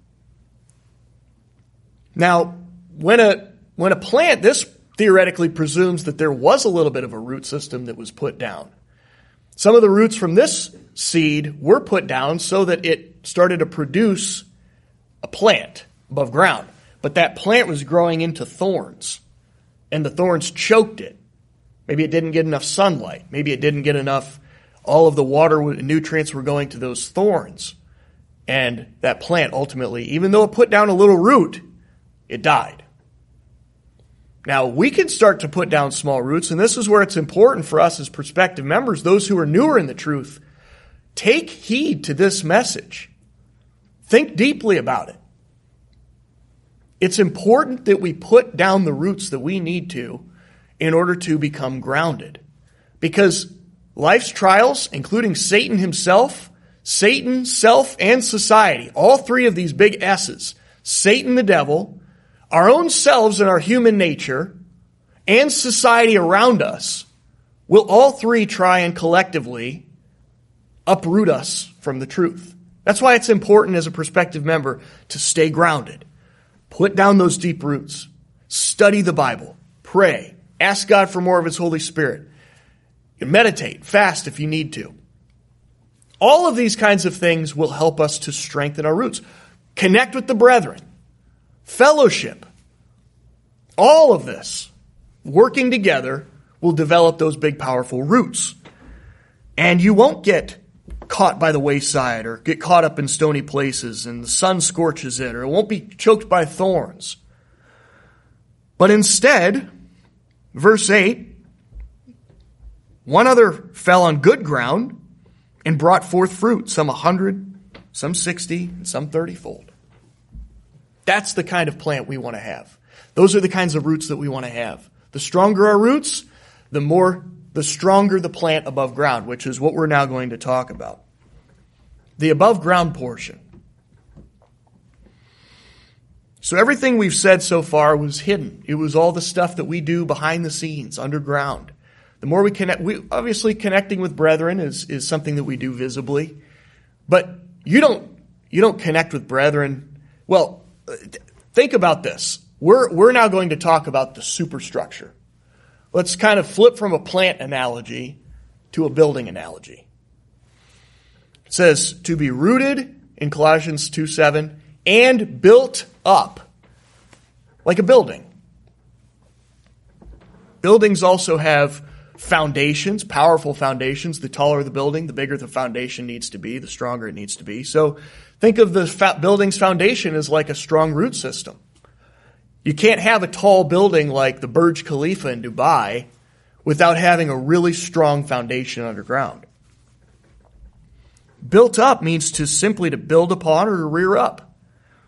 Now, when a plant, this theoretically presumes that there was a little bit of a root system that was put down. Some of the roots from this seed were put down so that it started to produce a plant above ground. But that plant was growing into thorns, and the thorns choked it. Maybe it didn't get enough sunlight. Maybe it didn't get enough, all of the water and nutrients were going to those thorns. And that plant ultimately, even though it put down a little root, it died. Now, we can start to put down small roots, and this is where it's important for us as prospective members, those who are newer in the truth, take heed to this message. Think deeply about it. It's important that we put down the roots that we need to in order to become grounded. Because life's trials, including Satan himself, Satan, self, and society, all three of these big S's, Satan the devil, our own selves and our human nature, and society around us, will all three try and collectively uproot us from the truth. That's why it's important as a prospective member to stay grounded. Put down those deep roots. Study the Bible. Pray. Ask God for more of His Holy Spirit. Meditate. Fast if you need to. All of these kinds of things will help us to strengthen our roots. Connect with the brethren. Fellowship. All of this, working together, will develop those big, powerful roots. And you won't get caught by the wayside or get caught up in stony places and the sun scorches it, or it won't be choked by thorns. But instead, verse 8, one other fell on good ground and brought forth fruit, some 100, some 60, and some 30-fold. That's the kind of plant we want to have. Those are the kinds of roots that we want to have. The stronger our roots, the stronger the plant above ground, which is what we're now going to talk about. The above ground portion. So everything we've said so far was hidden. It was all the stuff that we do behind the scenes, underground. The more we connect, obviously connecting with brethren is something that we do visibly. But you don't connect with brethren. Well, think about this. We're now going to talk about the superstructure. Let's kind of flip from a plant analogy to a building analogy. It says to be rooted in Colossians 2:7 and built up like a building. Buildings also have foundations, powerful foundations. The taller the building, the bigger the foundation needs to be, the stronger it needs to be. So think of the building's foundation as like a strong root system. You can't have a tall building like the Burj Khalifa in Dubai without having a really strong foundation underground. Built up means simply to build upon or to rear up.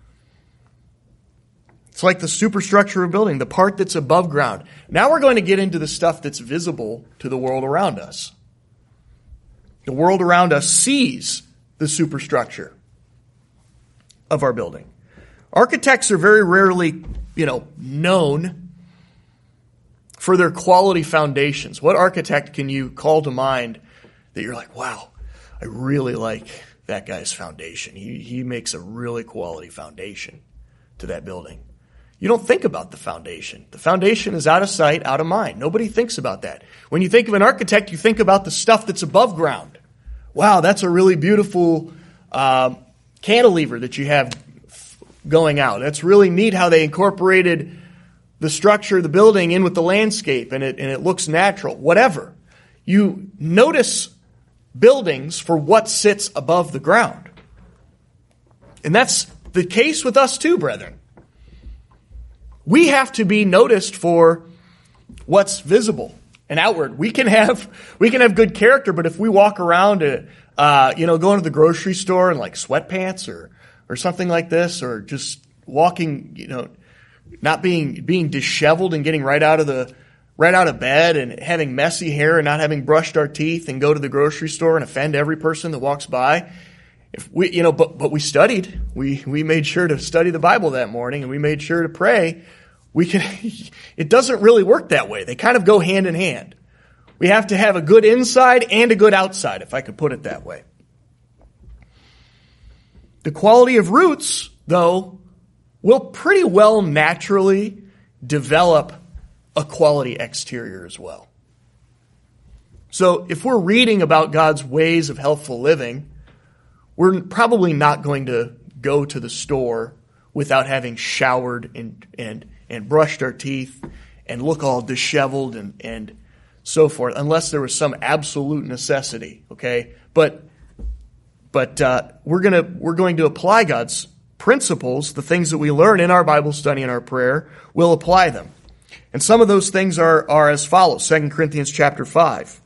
It's like the superstructure of a building, the part that's above ground. Now we're going to get into the stuff that's visible to the world around us. The world around us sees the superstructure of our building. Architects are very rarely, known for their quality foundations. What architect can you call to mind that you're like, wow, I really like that guy's foundation. He makes a really quality foundation to that building. You don't think about the foundation. The foundation is out of sight, out of mind. Nobody thinks about that. When you think of an architect, you think about the stuff that's above ground. Wow, that's a really beautiful cantilever that you have going out. That's really neat how they incorporated the structure of the building in with the landscape, and it looks natural. Whatever. You notice buildings for what sits above the ground. And that's the case with us too, brethren. We have to be noticed for what's visible and outward. We can have good character, but if we walk around going to the grocery store in like sweatpants or something like this, or just walking, not being disheveled and getting right out of bed and having messy hair and not having brushed our teeth and go to the grocery store and offend every person that walks by. If we, but we studied. We made sure to study the Bible that morning, and we made sure to pray. It doesn't really work that way. They kind of go hand in hand. We have to have a good inside and a good outside, if I could put it that way. The quality of roots, though, will pretty well naturally develop a quality exterior as well. So if we're reading about God's ways of healthful living, we're probably not going to go to the store without having showered and brushed our teeth and look all disheveled and so forth, unless there was some absolute necessity, okay? But we're going to apply God's principles, the things that we learn in our Bible study and our prayer, we'll apply them. And some of those things are as follows. 2 Corinthians chapter 5.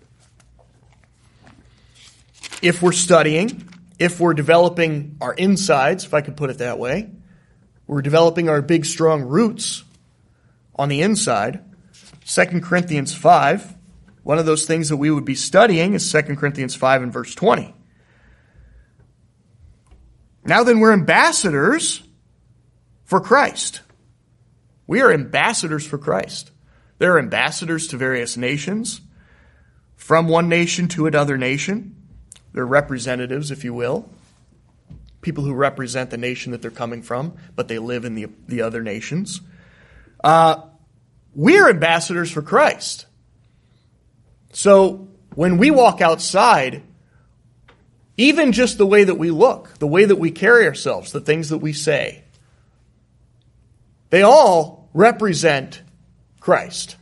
If we're studying, if we're developing our insides, if I could put it that way, we're developing our big, strong roots on the inside. 2 Corinthians 5, one of those things that we would be studying is 2 Corinthians 5 and verse 20. Now then, we're ambassadors for Christ. We are ambassadors for Christ. There are ambassadors to various nations, from one nation to another nation. They're representatives, if you will. People who represent the nation that they're coming from, but they live in the other nations. We're ambassadors for Christ. So when we walk outside, even just the way that we look, the way that we carry ourselves, the things that we say, they all represent Christ.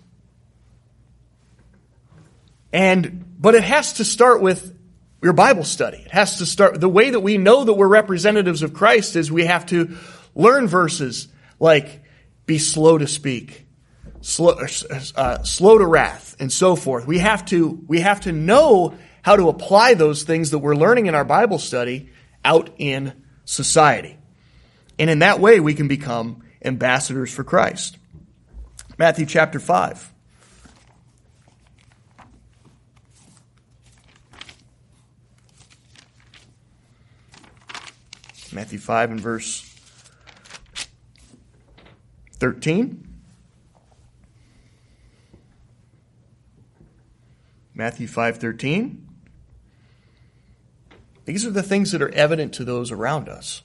But it has to start with your Bible study. It has to start, the way that we know that we're representatives of Christ is we have to learn verses like, be slow to speak, slow to wrath, and so forth. We have to know how to apply those things that we're learning in our Bible study out in society. And in that way, we can become ambassadors for Christ. Matthew chapter 5. Matthew 5 and verse 13. Matthew 5:13. These are the things that are evident to those around us.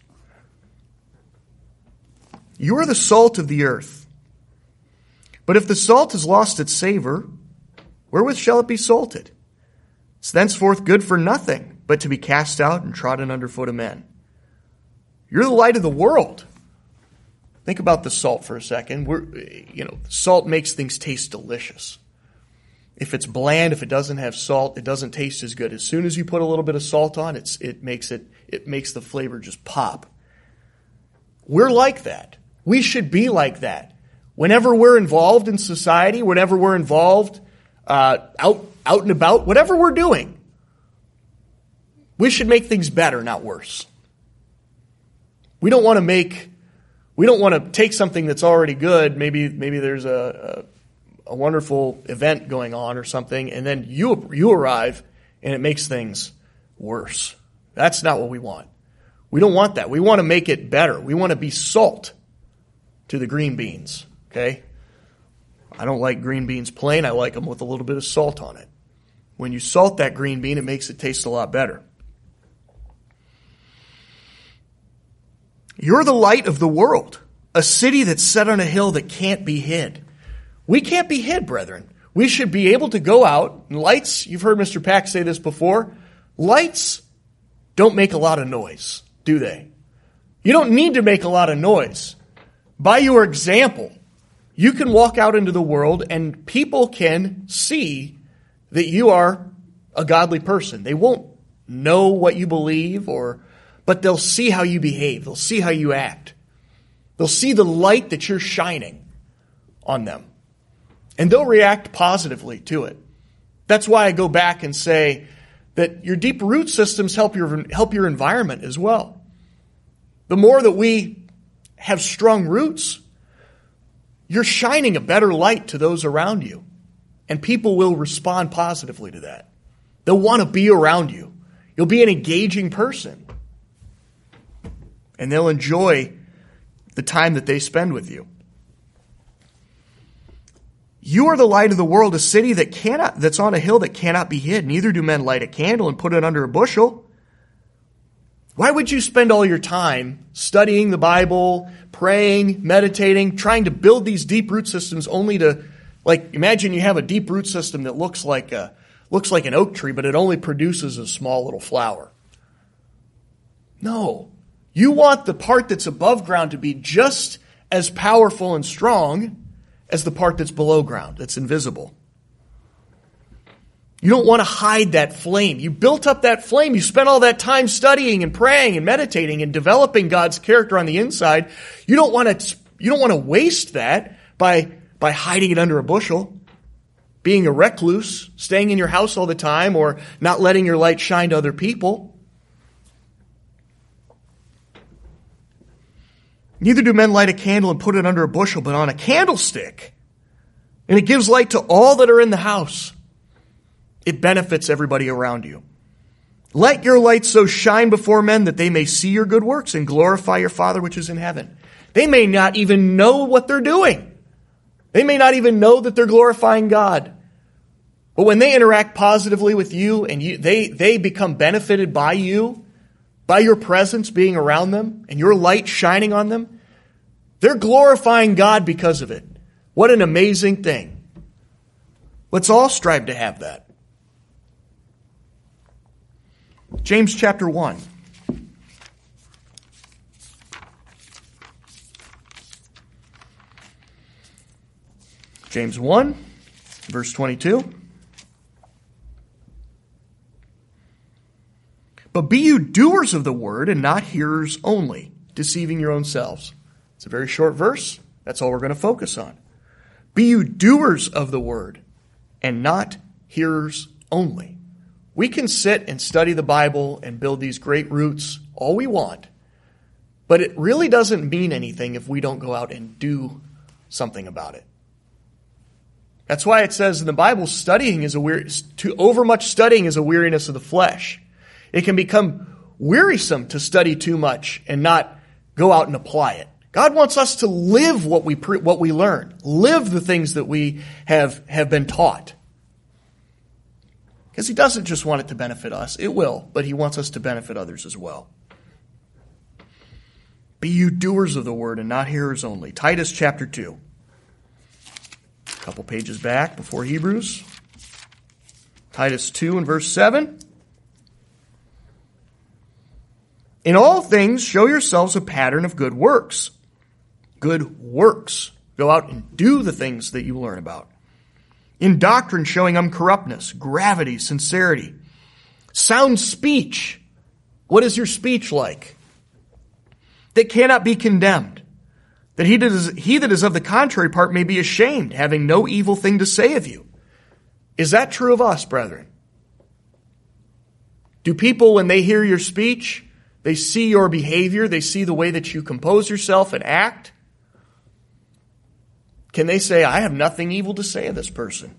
You are the salt of the earth. But if the salt has lost its savor, wherewith shall it be salted? It's thenceforth good for nothing, but to be cast out and trodden under foot of men. You're the light of the world. Think about the salt for a second. Salt makes things taste delicious. If it's bland, if it doesn't have salt, it doesn't taste as good. As soon as you put a little bit of salt on, it makes the flavor just pop. We're like that. We should be like that. Whenever we're involved in society, whenever we're involved out and about, whatever we're doing, we should make things better, not worse. We don't want to take something that's already good. Maybe there's a wonderful event going on or something, and then you arrive and it makes things worse. That's not what we want. We don't want that. We want to make it better. We want to be salt to the green beans. Okay? I don't like green beans plain. I like them with a little bit of salt on it. When you salt that green bean, it makes it taste a lot better. You're the light of the world, a city that's set on a hill that can't be hid. We can't be hid, brethren. We should be able to go out. And lights, you've heard Mr. Pack say this before, lights don't make a lot of noise, do they? You don't need to make a lot of noise. By your example, you can walk out into the world and people can see that you are a godly person. They won't know what you believe, but they'll see how you behave. They'll see how you act. They'll see the light that you're shining on them. And they'll react positively to it. That's why I go back and say that your deep root systems help your environment as well. The more that we have strong roots, you're shining a better light to those around you. And people will respond positively to that. They'll want to be around you. You'll be an engaging person. And they'll enjoy the time that they spend with you. You are the light of the world, a city that's on a hill that cannot be hid. Neither do men light a candle and put it under a bushel. Why would you spend all your time studying the Bible, praying, meditating, trying to build these deep root systems only to, imagine you have a deep root system that looks like an oak tree, but it only produces a small little flower. No. You want the part that's above ground to be just as powerful and strong as the part that's below ground, that's invisible. You don't want to hide that flame. You built up that flame. You spent all that time studying and praying and meditating and developing God's character on the inside. You don't want to waste that by hiding it under a bushel, being a recluse, staying in your house all the time, or not letting your light shine to other people. Neither do men light a candle and put it under a bushel, but on a candlestick. And it gives light to all that are in the house. It benefits everybody around you. Let your light so shine before men that they may see your good works and glorify your Father which is in heaven. They may not even know what they're doing. They may not even know that they're glorifying God. But when they interact positively with you and they become benefited by you, by your presence being around them and your light shining on them, they're glorifying God because of it. What an amazing thing. Let's all strive to have that. James chapter 1. James 1, verse 22. But be you doers of the word and not hearers only, deceiving your own selves. It's a very short verse. That's all we're going to focus on. Be you doers of the word and not hearers only. We can sit and study the Bible and build these great roots all we want, but it really doesn't mean anything if we don't go out and do something about it. That's why it says in the Bible, overmuch studying is a weariness of the flesh. It can become wearisome to study too much and not go out and apply it. God wants us to live what we learn, live the things that we have been taught. Because he doesn't just want it to benefit us. It will, but he wants us to benefit others as well. Be you doers of the word and not hearers only. Titus chapter 2. A couple pages back before Hebrews. Titus 2 and verse 7. In all things, show yourselves a pattern of good works. Good works. Go out and do the things that you learn about. In doctrine, showing uncorruptness, gravity, sincerity. Sound speech. What is your speech like? That cannot be condemned. That he that is of the contrary part may be ashamed, having no evil thing to say of you. Is that true of us, brethren? Do people, when they hear your speech, they see your behavior, they see the way that you compose yourself and act? Can they say, I have nothing evil to say of this person?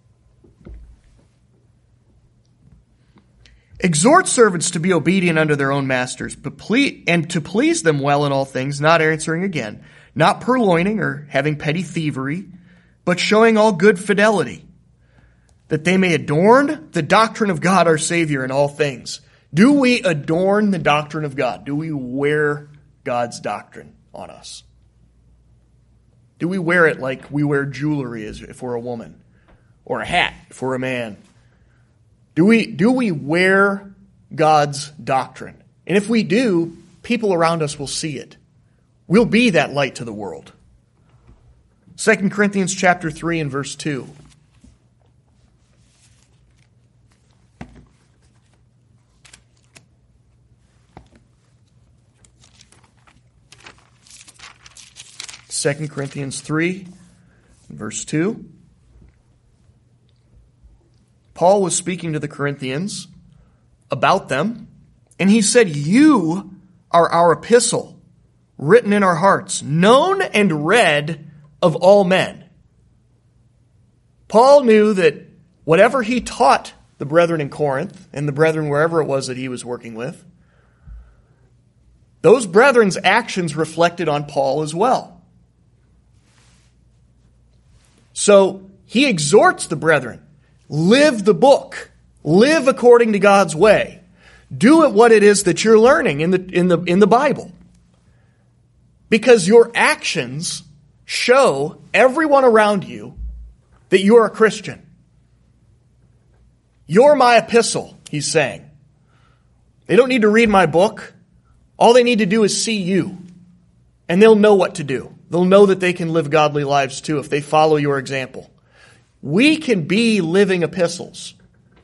Exhort servants to be obedient unto their own masters, and to please them well in all things, not answering again, not purloining or having petty thievery, but showing all good fidelity, that they may adorn the doctrine of God our Savior in all things. Do we adorn the doctrine of God? Do we wear God's doctrine on us? Do we wear it like we wear jewelry if we're a woman, or a hat if we're a man? Do we wear God's doctrine? And if we do, people around us will see it. We'll be that light to the world. 2 Corinthians chapter 3 and verse 2. Second Corinthians 3, verse 2. Paul was speaking to the Corinthians about them, and he said, "You are our epistle, written in our hearts, known and read of all men." Paul knew that whatever he taught the brethren in Corinth, and the brethren wherever it was that he was working with, those brethren's actions reflected on Paul as well. So he exhorts the brethren, live the book, live according to God's way, do it what it is that you're learning in the Bible, because your actions show everyone around you that you're a Christian. You're my epistle, he's saying. They don't need to read my book. All they need to do is see you, and they'll know what to do. They'll know that they can live godly lives too if they follow your example. We can be living epistles.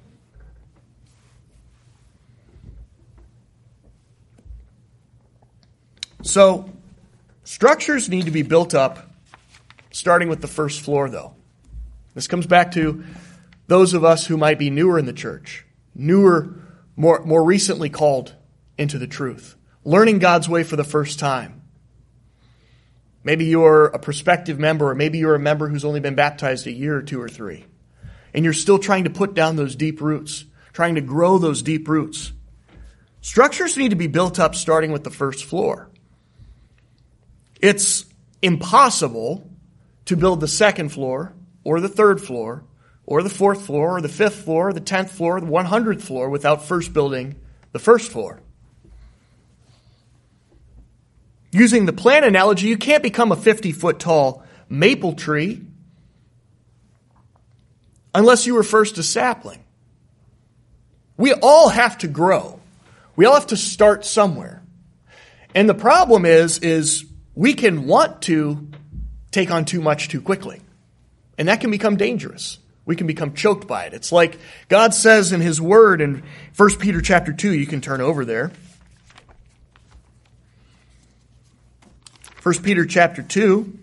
So, structures need to be built up, starting with the first floor, though. This comes back to those of us who might be newer in the church, newer, more recently called into the truth, learning God's way for the first time. Maybe you're a prospective member, or maybe you're a member who's only been baptized a year or two or three, and you're still trying to put down those deep roots, trying to grow those deep roots. Structures need to be built up starting with the first floor. It's impossible to build the second floor, or the third floor, or the fourth floor, or the fifth floor, or the 10th floor, or the 100th floor without first building the first floor. Using the plant analogy, you can't become a 50-foot tall maple tree unless you were first a sapling. We all have to grow. We all have to start somewhere. And the problem is we can want to take on too much too quickly. And that can become dangerous. We can become choked by it. It's like God says in His Word in 1 Peter chapter 2, you can turn over there. 1 Peter chapter 2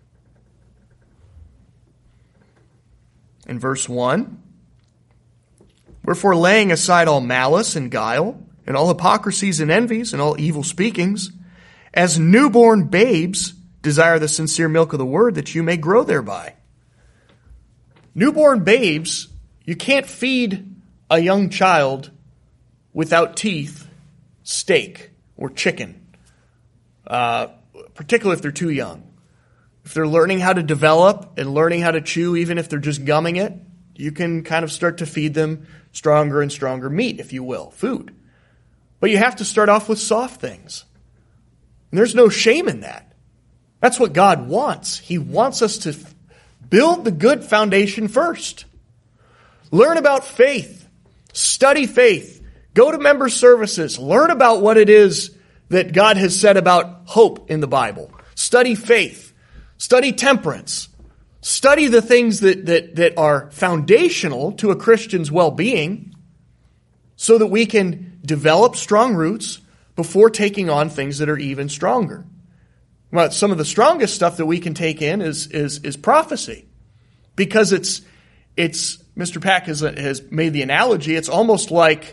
and verse 1. Wherefore, laying aside all malice and guile, and all hypocrisies and envies, and all evil speakings, as newborn babes desire the sincere milk of the word, that you may grow thereby. Newborn babes, you can't feed a young child without teeth, steak, or chicken. Particularly if they're too young. If they're learning how to develop and learning how to chew, even if they're just gumming it, you can kind of start to feed them stronger and stronger meat, if you will, food. But you have to start off with soft things. And there's no shame in that. That's what God wants. He wants us to build the good foundation first. Learn about faith. Study faith. Go to member services. Learn about what it is that God has said about hope in the Bible. Study faith. Study temperance. Study the things that are foundational to a Christian's well-being so that we can develop strong roots before taking on things that are even stronger. Well, some of the strongest stuff that we can take in is prophecy. Because it's Mr. Pack has made the analogy, it's almost like,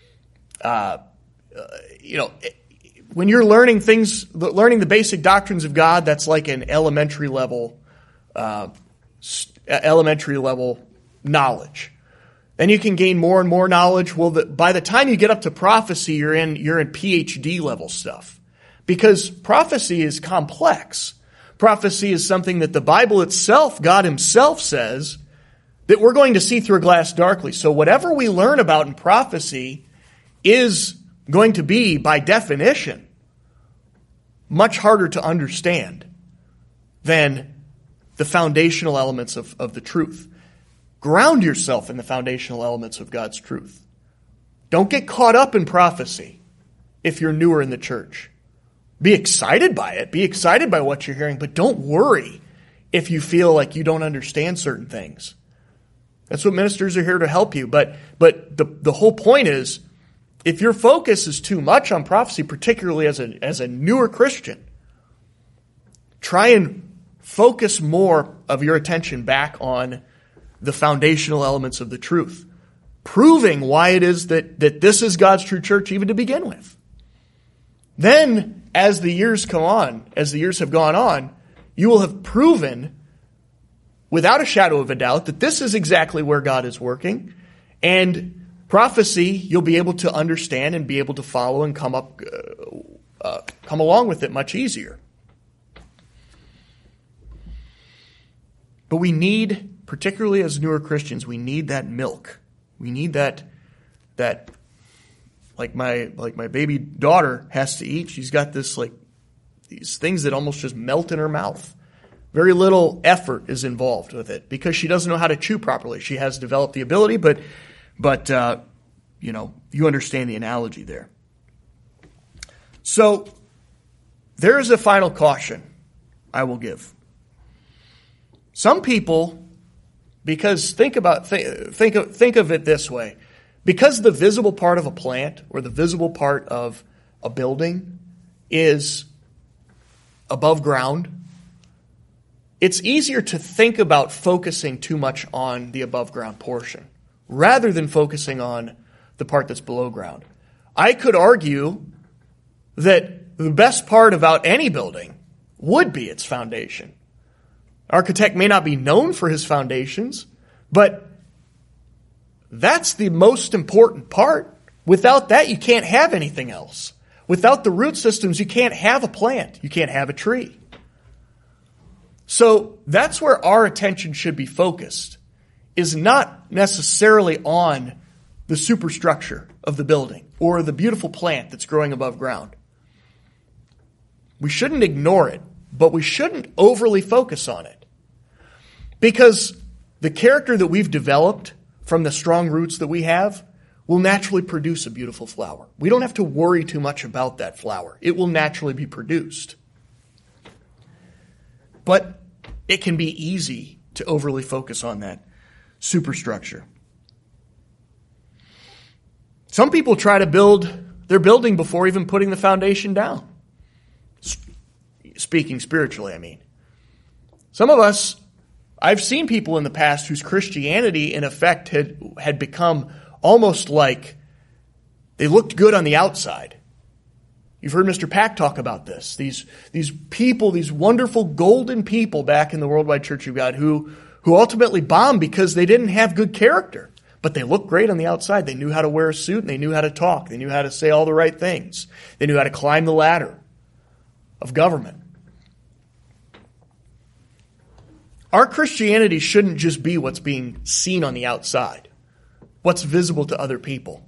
when you're learning the basic doctrines of God, that's like an elementary level knowledge. Then you can gain more and more knowledge. Well, by the time you get up to prophecy, you're in PhD level stuff, because prophecy is complex. Prophecy is something that the Bible itself, God Himself says, that we're going to see through a glass darkly. So whatever we learn about in prophecy is going to be, by definition, much harder to understand than the foundational elements of the truth. Ground yourself in the foundational elements of God's truth. Don't get caught up in prophecy if you're newer in the church. Be excited by it. Be excited by what you're hearing, but don't worry if you feel like you don't understand certain things. That's what ministers are here to help you. But the whole point is, if your focus is too much on prophecy, particularly as a newer Christian, try and focus more of your attention back on the foundational elements of the truth, proving why it is that this is God's true church even to begin with. Then, as the years come on, as the years have gone on, you will have proven without a shadow of a doubt that this is exactly where God is working, and prophecy you'll be able to understand and be able to follow and come along with it much easier. But we need, particularly as newer Christians, we need that milk. We need that like my baby daughter has to eat. She's got these things that almost just melt in her mouth. Very little effort is involved with it because she doesn't know how to chew properly. She has developed the ability, but you understand the analogy there. So there is a final caution I will give. Some people, because think of it this way, because the visible part of a plant or the visible part of a building is above ground, it's easier to think about focusing too much on the above ground portion rather than focusing on the part that's below ground. I could argue that the best part about any building would be its foundation. Architect may not be known for his foundations, but that's the most important part. Without that, you can't have anything else. Without the root systems, you can't have a plant. You can't have a tree. So that's where our attention should be focused, is not necessarily on the superstructure of the building or the beautiful plant that's growing above ground. We shouldn't ignore it, but we shouldn't overly focus on it. Because the character that we've developed from the strong roots that we have will naturally produce a beautiful flower. We don't have to worry too much about that flower. It will naturally be produced. But it can be easy to overly focus on that superstructure. Some people try to build their building before even putting the foundation down. Speaking spiritually, I mean. Some of us, I've seen people in the past whose Christianity, in effect, had become almost like they looked good on the outside. You've heard Mr. Pack talk about this. These people, these wonderful golden people back in the Worldwide Church of God who ultimately bombed because they didn't have good character. But they looked great on the outside. They knew how to wear a suit and they knew how to talk. They knew how to say all the right things. They knew how to climb the ladder of government. Our Christianity shouldn't just be what's being seen on the outside, what's visible to other people.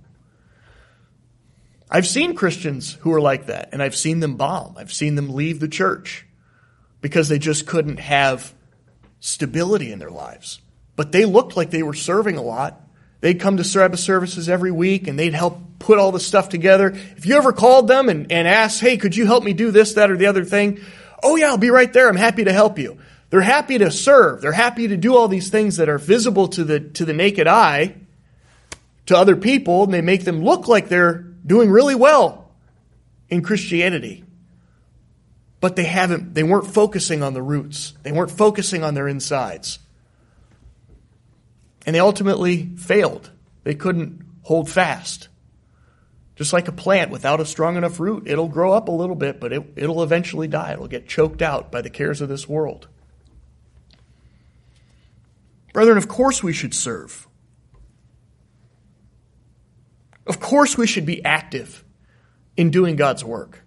I've seen Christians who are like that, and I've seen them bomb. I've seen them leave the church because they just couldn't have stability in their lives. But they looked like they were serving a lot. They'd come to Sabbath services every week, and they'd help put all the stuff together. If you ever called them and asked, hey, could you help me do this, that, or the other thing? Oh, yeah, I'll be right there. I'm happy to help you. They're happy to serve. They're happy to do all these things that are visible to the naked eye to other people, and they make them look like they're doing really well in Christianity. But they weren't focusing on the roots. They weren't focusing on their insides. And they ultimately failed. They couldn't hold fast. Just like a plant without a strong enough root, it'll grow up a little bit, but it'll eventually die. It'll get choked out by the cares of this world. Brethren, of course we should serve. Of course we should be active in doing God's work.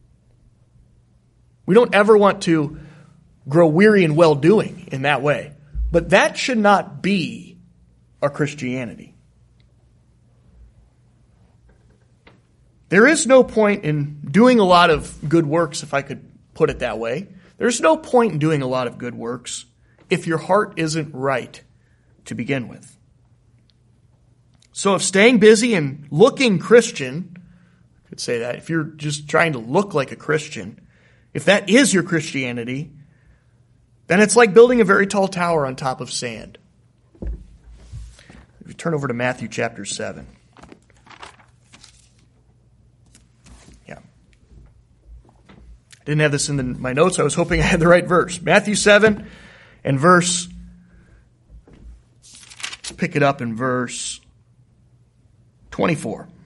We don't ever want to grow weary in well-doing in that way. But that should not be our Christianity. There is no point in doing a lot of good works, if I could put it that way. There's no point in doing a lot of good works if your heart isn't right to begin with. So if staying busy and looking Christian, I could say that, if you're just trying to look like a Christian, if that is your Christianity, then it's like building a very tall tower on top of sand. If you turn over to Matthew chapter 7. Yeah. I didn't have this in my notes. I was hoping I had the right verse. Matthew 7 and let's pick it up in verse 24.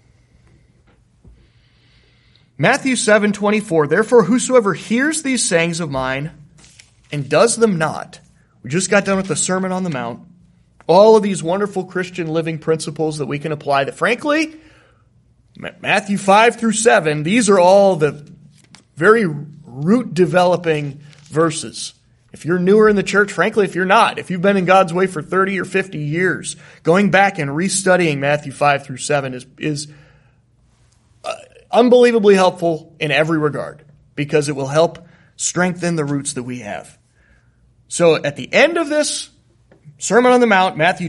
Matthew 7:24. Therefore, whosoever hears these sayings of mine and does them not. We just got done with the Sermon on the Mount. All of these wonderful Christian living principles that we can apply that, frankly, Matthew 5 through 7, these are all the very root-developing verses. If you're newer in the church, frankly, if you're not, if you've been in God's way for 30 or 50 years, going back and restudying Matthew 5 through 7 is unbelievably helpful in every regard, because it will help strengthen the roots that we have. So at the end of this Sermon on the Mount, Matthew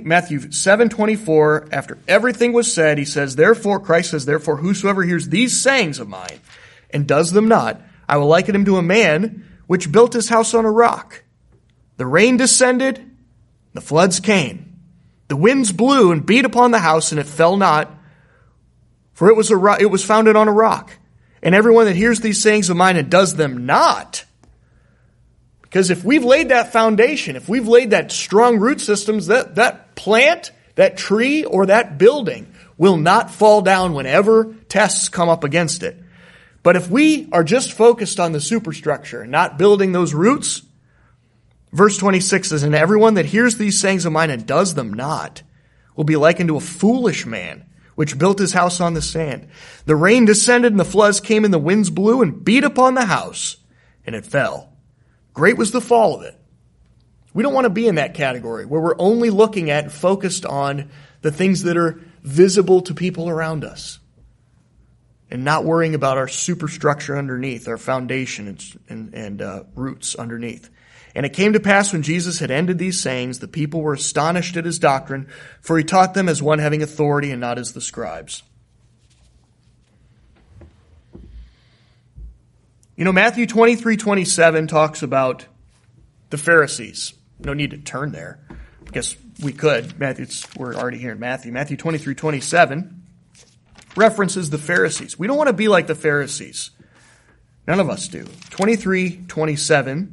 7:24, after everything was said, he says, Christ says, therefore, whosoever hears these sayings of mine and does them not, I will liken him to a man which built his house on a rock. The rain descended, the floods came. The winds blew and beat upon the house, and it fell not, for it was founded on a rock. And everyone that hears these sayings of mine and does them not, because if we've laid that foundation, if we've laid that strong root systems, that plant, that tree, or that building will not fall down whenever tests come up against it. But if we are just focused on the superstructure and not building those roots, verse 26 says, and everyone that hears these sayings of mine and does them not will be likened to a foolish man, which built his house on the sand. The rain descended and the floods came and the winds blew and beat upon the house, and it fell. Great was the fall of it. We don't want to be in that category where we're only looking at and focused on the things that are visible to people around us, and not worrying about our superstructure underneath, our foundation and roots underneath. And it came to pass when Jesus had ended these sayings, the people were astonished at his doctrine, for he taught them as one having authority and not as the scribes. You know, Matthew 23:27 talks about the Pharisees. No need to turn there. I guess we could. We're already here in Matthew. Matthew 23:27 references the Pharisees. We don't want to be like the Pharisees. None of us do. 23:27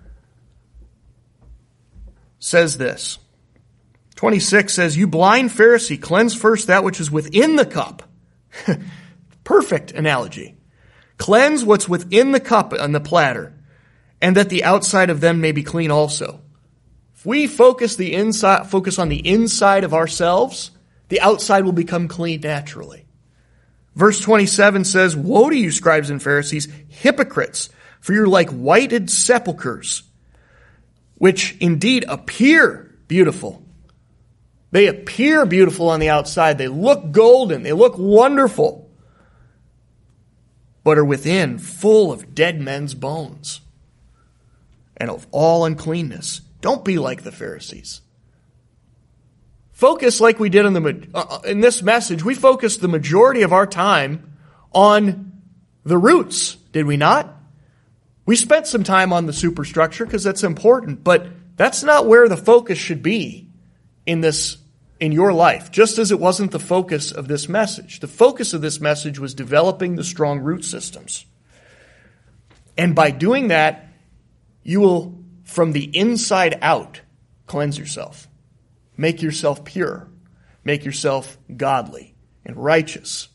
says this. 26 says, you blind Pharisee, cleanse first that which is within the cup. Perfect analogy. Cleanse what's within the cup and the platter, and that the outside of them may be clean also. If we focus on the inside of ourselves, the outside will become clean naturally. Verse 27 says, woe to you, scribes and Pharisees, hypocrites, for you're like whited sepulchres, which indeed appear beautiful. They appear beautiful on the outside. They look golden. They look wonderful, but are within full of dead men's bones and of all uncleanness. Don't be like the Pharisees. Focus like we did in this message. We focused the majority of our time on the roots, did we not? We spent some time on the superstructure because that's important, but that's not where the focus should be in your life, just as it wasn't the focus of this message. The focus of this message was developing the strong root systems. And by doing that, you will, from the inside out, cleanse yourself. Make yourself pure. Make yourself godly and righteous.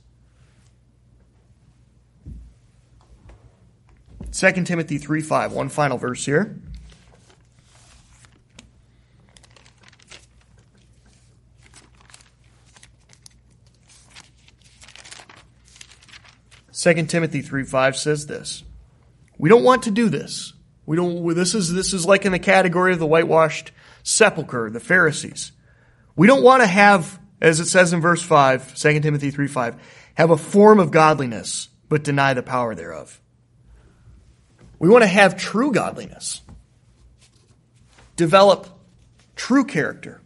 2 Timothy 3:5, one final verse here. Second Timothy 3:5 says this. We don't want to do this. This is like in the category of the whitewashed sepulcher, the Pharisees. We don't want to have as it says in verse 5, 2 Timothy 3:5, have a form of godliness, but deny the power thereof. We want to have true godliness. Develop true character.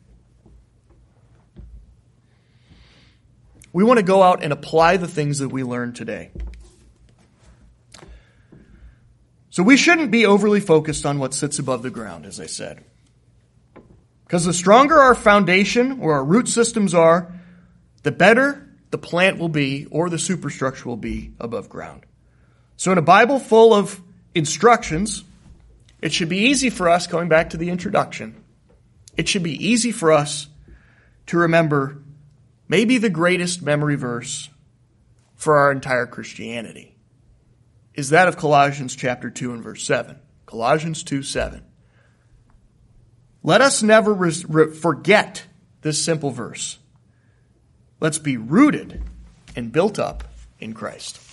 We want to go out and apply the things that we learned today. So we shouldn't be overly focused on what sits above the ground, as I said. Because the stronger our foundation or our root systems are, the better the plant will be or the superstructure will be above ground. So in a Bible full of instructions, it should be easy for us, going back to the introduction, it should be easy for us to remember maybe the greatest memory verse for our entire Christianity is that of Colossians chapter 2 and verse 7. Colossians 2:7. Let us never forget this simple verse. Let's be rooted and built up in Christ.